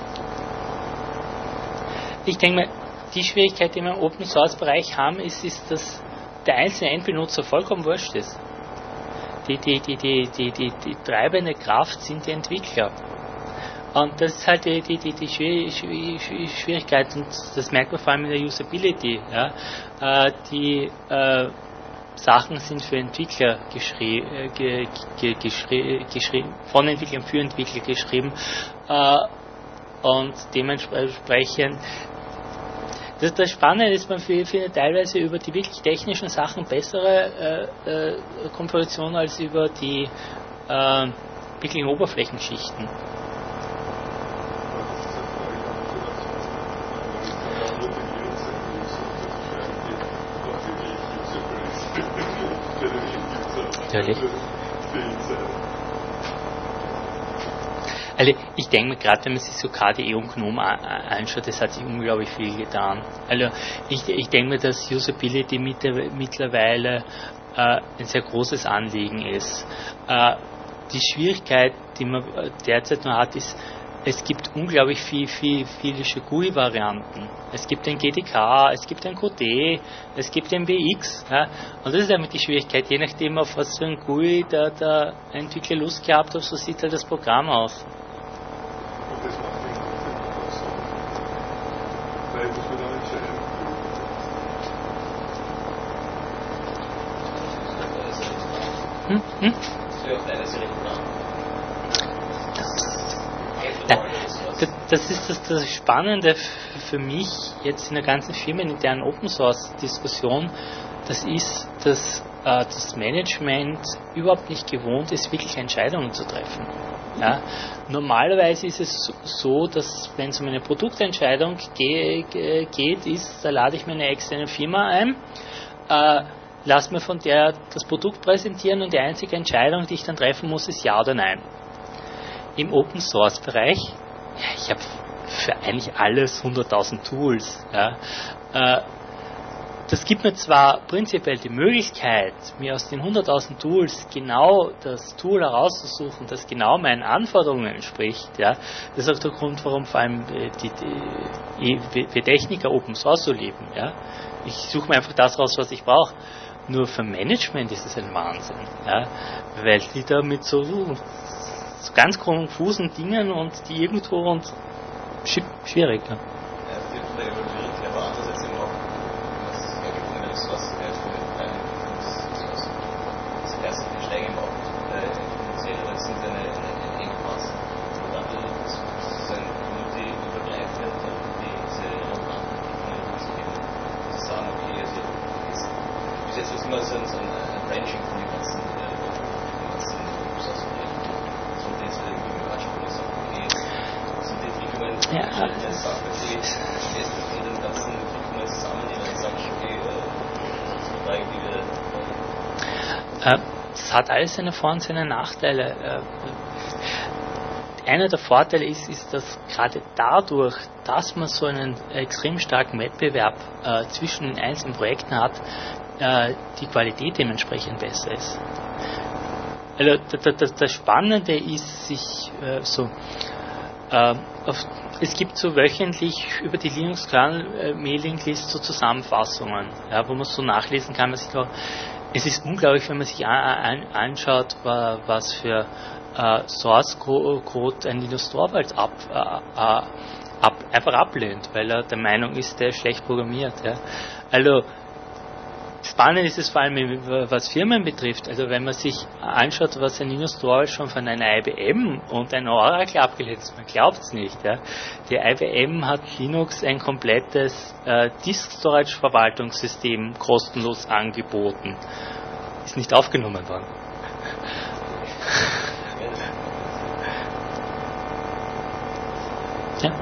A: ich denke mal, die Schwierigkeit, die wir im Open Source Bereich haben, ist, ist, dass der einzelne Endbenutzer vollkommen wurscht ist. Die, die, die, die, die, die, die treibende Kraft sind die Entwickler. Und das ist halt die, die, die, die Schwierigkeit, und das merkt man vor allem in der Usability. Ja. Äh, die äh, Sachen sind für Entwickler geschrie, äh, ge, ge, geschrie, geschrieben, von Entwicklern für Entwickler geschrieben. Äh, und dementsprechend Das, das Spannende ist, man findet teilweise über die wirklich technischen Sachen bessere äh, äh, Konfigurationen als über die äh, wirklichen Oberflächenschichten. Natürlich. Also ich denke mir, gerade wenn man sich so K D E und GNOME anschaut, das hat sich unglaublich viel getan. Also ich, ich denke mir, dass Usability mittlerweile äh, ein sehr großes Anliegen ist. Äh, die Schwierigkeit, die man derzeit noch hat, ist, es gibt unglaublich viel, viel, viele G U I-Varianten. Es gibt ein G D K, es gibt ein Qt, es gibt ein W X. Ja? Und das ist einfach die Schwierigkeit, je nachdem, auf was für ein G U I der, der Entwickler Lust gehabt hat, so sieht halt das Programm aus.
B: Und das macht den Content auch so. Weil muss man dann entscheiden.
A: Hm? Hm? Das ist das, das Spannende für mich jetzt in der ganzen firmeninternen Open Source Diskussion. Das ist, dass äh, das Management überhaupt nicht gewohnt ist, wirklich Entscheidungen zu treffen. Ja? Normalerweise ist es so, dass wenn es um eine Produktentscheidung ge- ge- geht, ist, da lade ich mir eine externe Firma ein, äh, lass mir von der das Produkt präsentieren und die einzige Entscheidung, die ich dann treffen muss, ist Ja oder Nein. Im Open Source Bereich ich habe für eigentlich alles hunderttausend Tools. Ja. Äh, das gibt mir zwar prinzipiell die Möglichkeit, mir aus den hunderttausend Tools genau das Tool herauszusuchen, das genau meinen Anforderungen entspricht. Ja. Das ist auch der Grund, warum vor allem die, die, die, wir Techniker Open Source so lieben. Ja. Ich suche mir einfach das raus, was ich brauche. Nur für Management ist es ein Wahnsinn. Ja. Weil die da mit so, so ganz konfusen Dingen und die irgendwo und schwierig. Ja. Das hat alles seine Vor- und seine Nachteile. Einer der Vorteile ist, ist, dass gerade dadurch, dass man so einen extrem starken Wettbewerb äh, zwischen den einzelnen Projekten hat, äh, die Qualität dementsprechend besser ist. Also das, das Spannende ist, sich äh, so äh, auf, es gibt so wöchentlich über die Linux-Kernel-Mailing-List so Zusammenfassungen, ja, wo man so nachlesen kann, was ich glaube. Es ist unglaublich, wenn man sich an, anschaut, was für äh, Source Code ein Linus Torvalds ab, äh, ab, einfach ablehnt, weil er der Meinung ist, der ist schlecht programmiert. Ja. Also spannend ist es vor allem, was Firmen betrifft. Also wenn man sich anschaut, was ein Linus Torvalds schon von einer I B M und einer Oracle abgelehnt ist, man glaubt es nicht. Ja. Die I B M hat Linux ein komplettes äh, Disk-Storage-Verwaltungssystem kostenlos angeboten. Ist nicht aufgenommen worden. Ja.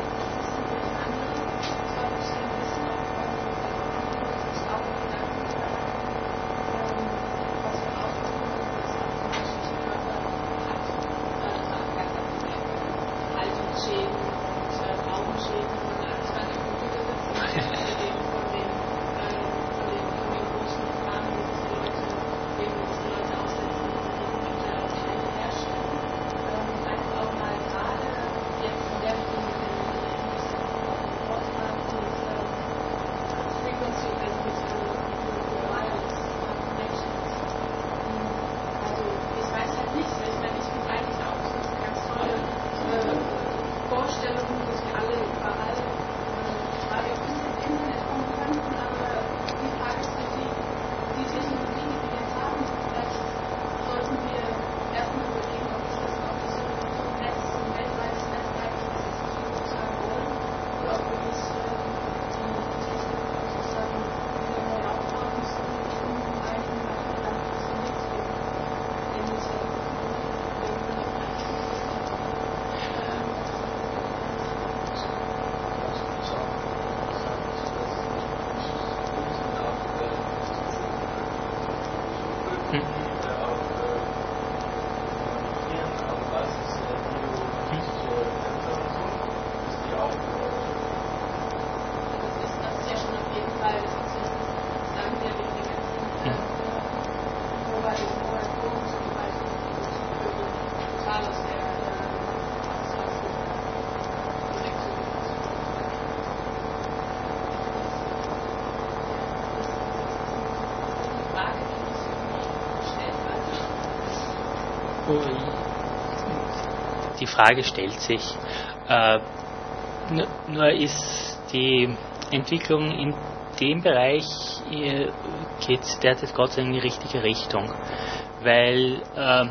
A: Die Frage stellt sich, äh, nur ist die Entwicklung in dem Bereich, äh, geht es derzeit Gott sei Dank in die richtige Richtung, weil äh,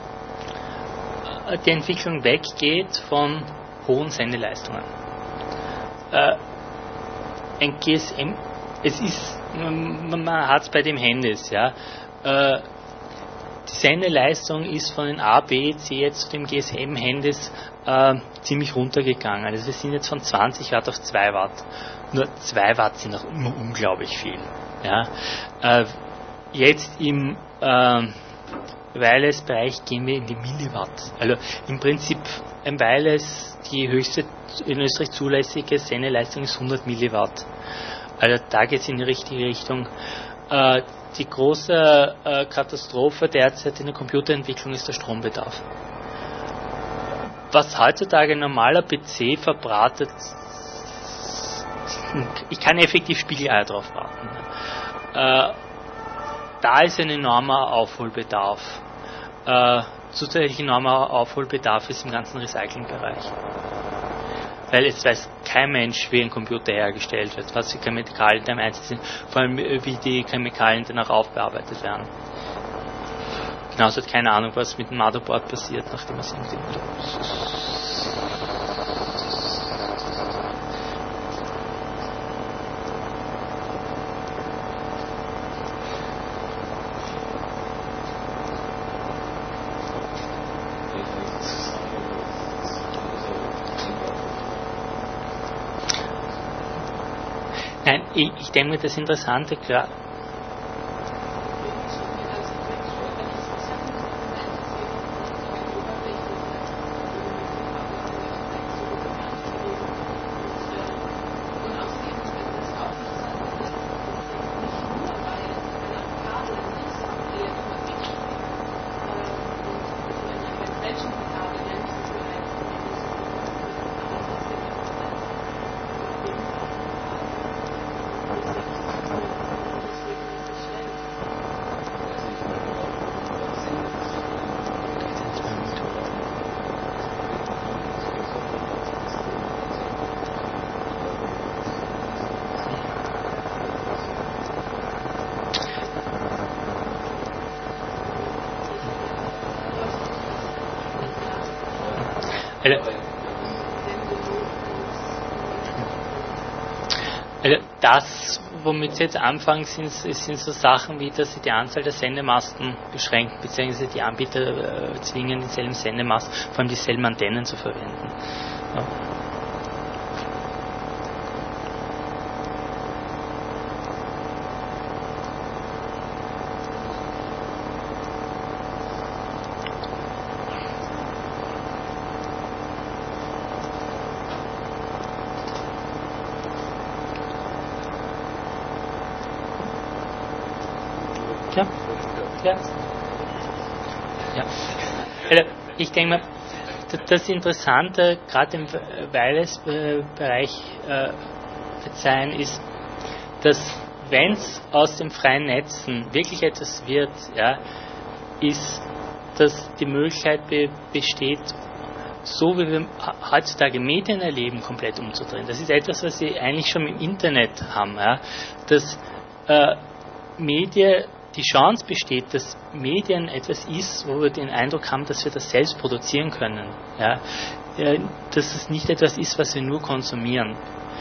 A: die Entwicklung weggeht von hohen Sendeleistungen. Äh, ein G S M, es ist, man, man hat es bei dem Handys, ja, äh, die Sendeleistung ist von den A, B, C jetzt zu dem G S M-Handys äh, ziemlich runtergegangen. Also wir sind jetzt von zwanzig Watt auf zwei Watt. Nur zwei Watt sind auch immer unglaublich viel. Ja. Äh, jetzt im, äh, Wireless-Bereich gehen wir in die Milliwatt. Also im Prinzip ein Wireless, die höchste in Österreich zulässige Sendeleistung ist hundert Milliwatt. Also da geht es in die richtige Richtung. Äh, die große äh, Katastrophe derzeit in der Computerentwicklung ist der Strombedarf. Was heutzutage ein normaler P C verbratet, ich kann effektiv Spiegeleier drauf warten. Äh, da ist ein enormer Aufholbedarf. Äh, zusätzlich enormer Aufholbedarf ist im ganzen Recyclingbereich. Weil es weiß kein Mensch, wie ein Computer hergestellt wird, was für Chemikalien da im Einsatz sind, vor allem wie die Chemikalien danach aufbearbeitet werden. Genauso hat keine Ahnung, was mit dem Motherboard passiert, nachdem es irgendwie... Nein, ich, ich denke mir, das Interessante, klar. Also das, womit Sie jetzt anfangen, sind, sind so Sachen wie, dass Sie die Anzahl der Sendemasten beschränken, beziehungsweise die Anbieter äh, zwingen, denselben Sendemast, vor allem dieselben Antennen zu verwenden. Ja. Ja. Ja. Ja. Also ich denke mal, das Interessante, gerade im Wireless-Bereich äh, wird sein, ist, dass wenn es aus den freien Netzen wirklich etwas wird, ja, ist, dass die Möglichkeit be- besteht, so wie wir heutzutage Medien erleben, komplett umzudrehen. Das ist etwas, was Sie eigentlich schon im Internet haben, ja, dass äh, Medien die Chance besteht, dass Medien etwas ist, wo wir den Eindruck haben, dass wir das selbst produzieren können. Ja? Dass es nicht etwas ist, was wir nur konsumieren.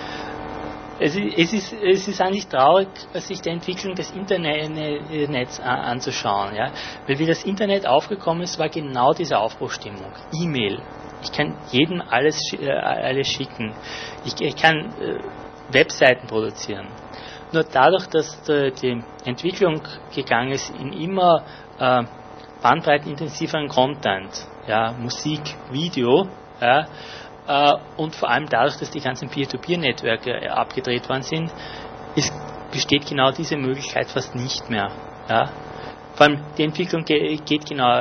A: Es ist, es ist, es ist eigentlich traurig, sich die Entwicklung des Internets anzuschauen. Ja? Weil wie das Internet aufgekommen ist, war genau diese Aufbruchstimmung. E-Mail. Ich kann jedem alles, alles schicken. Ich, ich kann äh, Webseiten produzieren. Nur dadurch, dass die Entwicklung gegangen ist in immer äh, bandbreitenintensiveren Content, ja, Musik, Video, ja, äh, und vor allem dadurch, dass die ganzen Peer-to-Peer-Netzwerke abgedreht worden sind, ist, besteht genau diese Möglichkeit fast nicht mehr. Ja. Vor allem die Entwicklung geht genau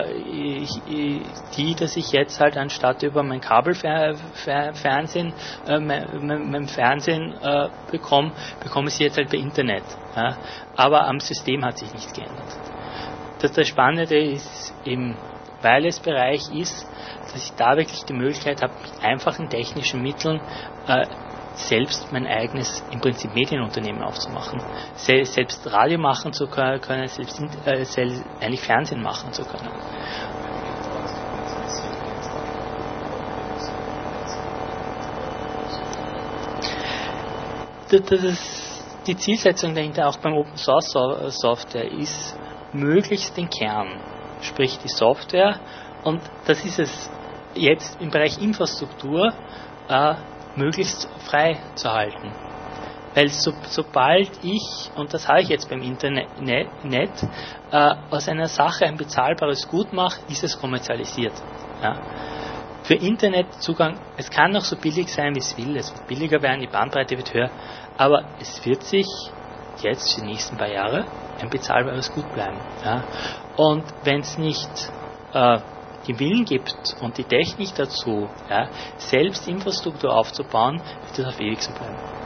A: die, dass ich jetzt halt anstatt über mein Kabelfernsehen, äh, mein, mein, mein Fernsehen äh, bekomme, bekomme ich sie jetzt halt per Internet. Ja. Aber am System hat sich nichts geändert. Das, das Spannende ist im Wireless-Bereich ist, dass ich da wirklich die Möglichkeit habe, mit einfachen technischen Mitteln äh, selbst mein eigenes, im Prinzip Medienunternehmen aufzumachen, selbst Radio machen zu können, selbst, äh, selbst eigentlich Fernsehen machen zu können. Das ist die Zielsetzung dahinter auch beim Open Source Software ist, möglichst den Kern, sprich die Software, und das ist es jetzt im Bereich Infrastruktur, äh, möglichst frei zu halten. Weil so, sobald ich, und das habe ich jetzt beim Internet, net, äh, aus einer Sache ein bezahlbares Gut mache, ist es kommerzialisiert. Ja. Für Internetzugang, es kann noch so billig sein, wie es will, es wird billiger werden, die Bandbreite wird höher, aber es wird sich jetzt, die nächsten paar Jahre, ein bezahlbares Gut bleiben. Ja. Und wenn es nicht äh, den Willen gibt und die Technik dazu, ja, selbst Infrastruktur aufzubauen, wird das auf ewig so bleiben.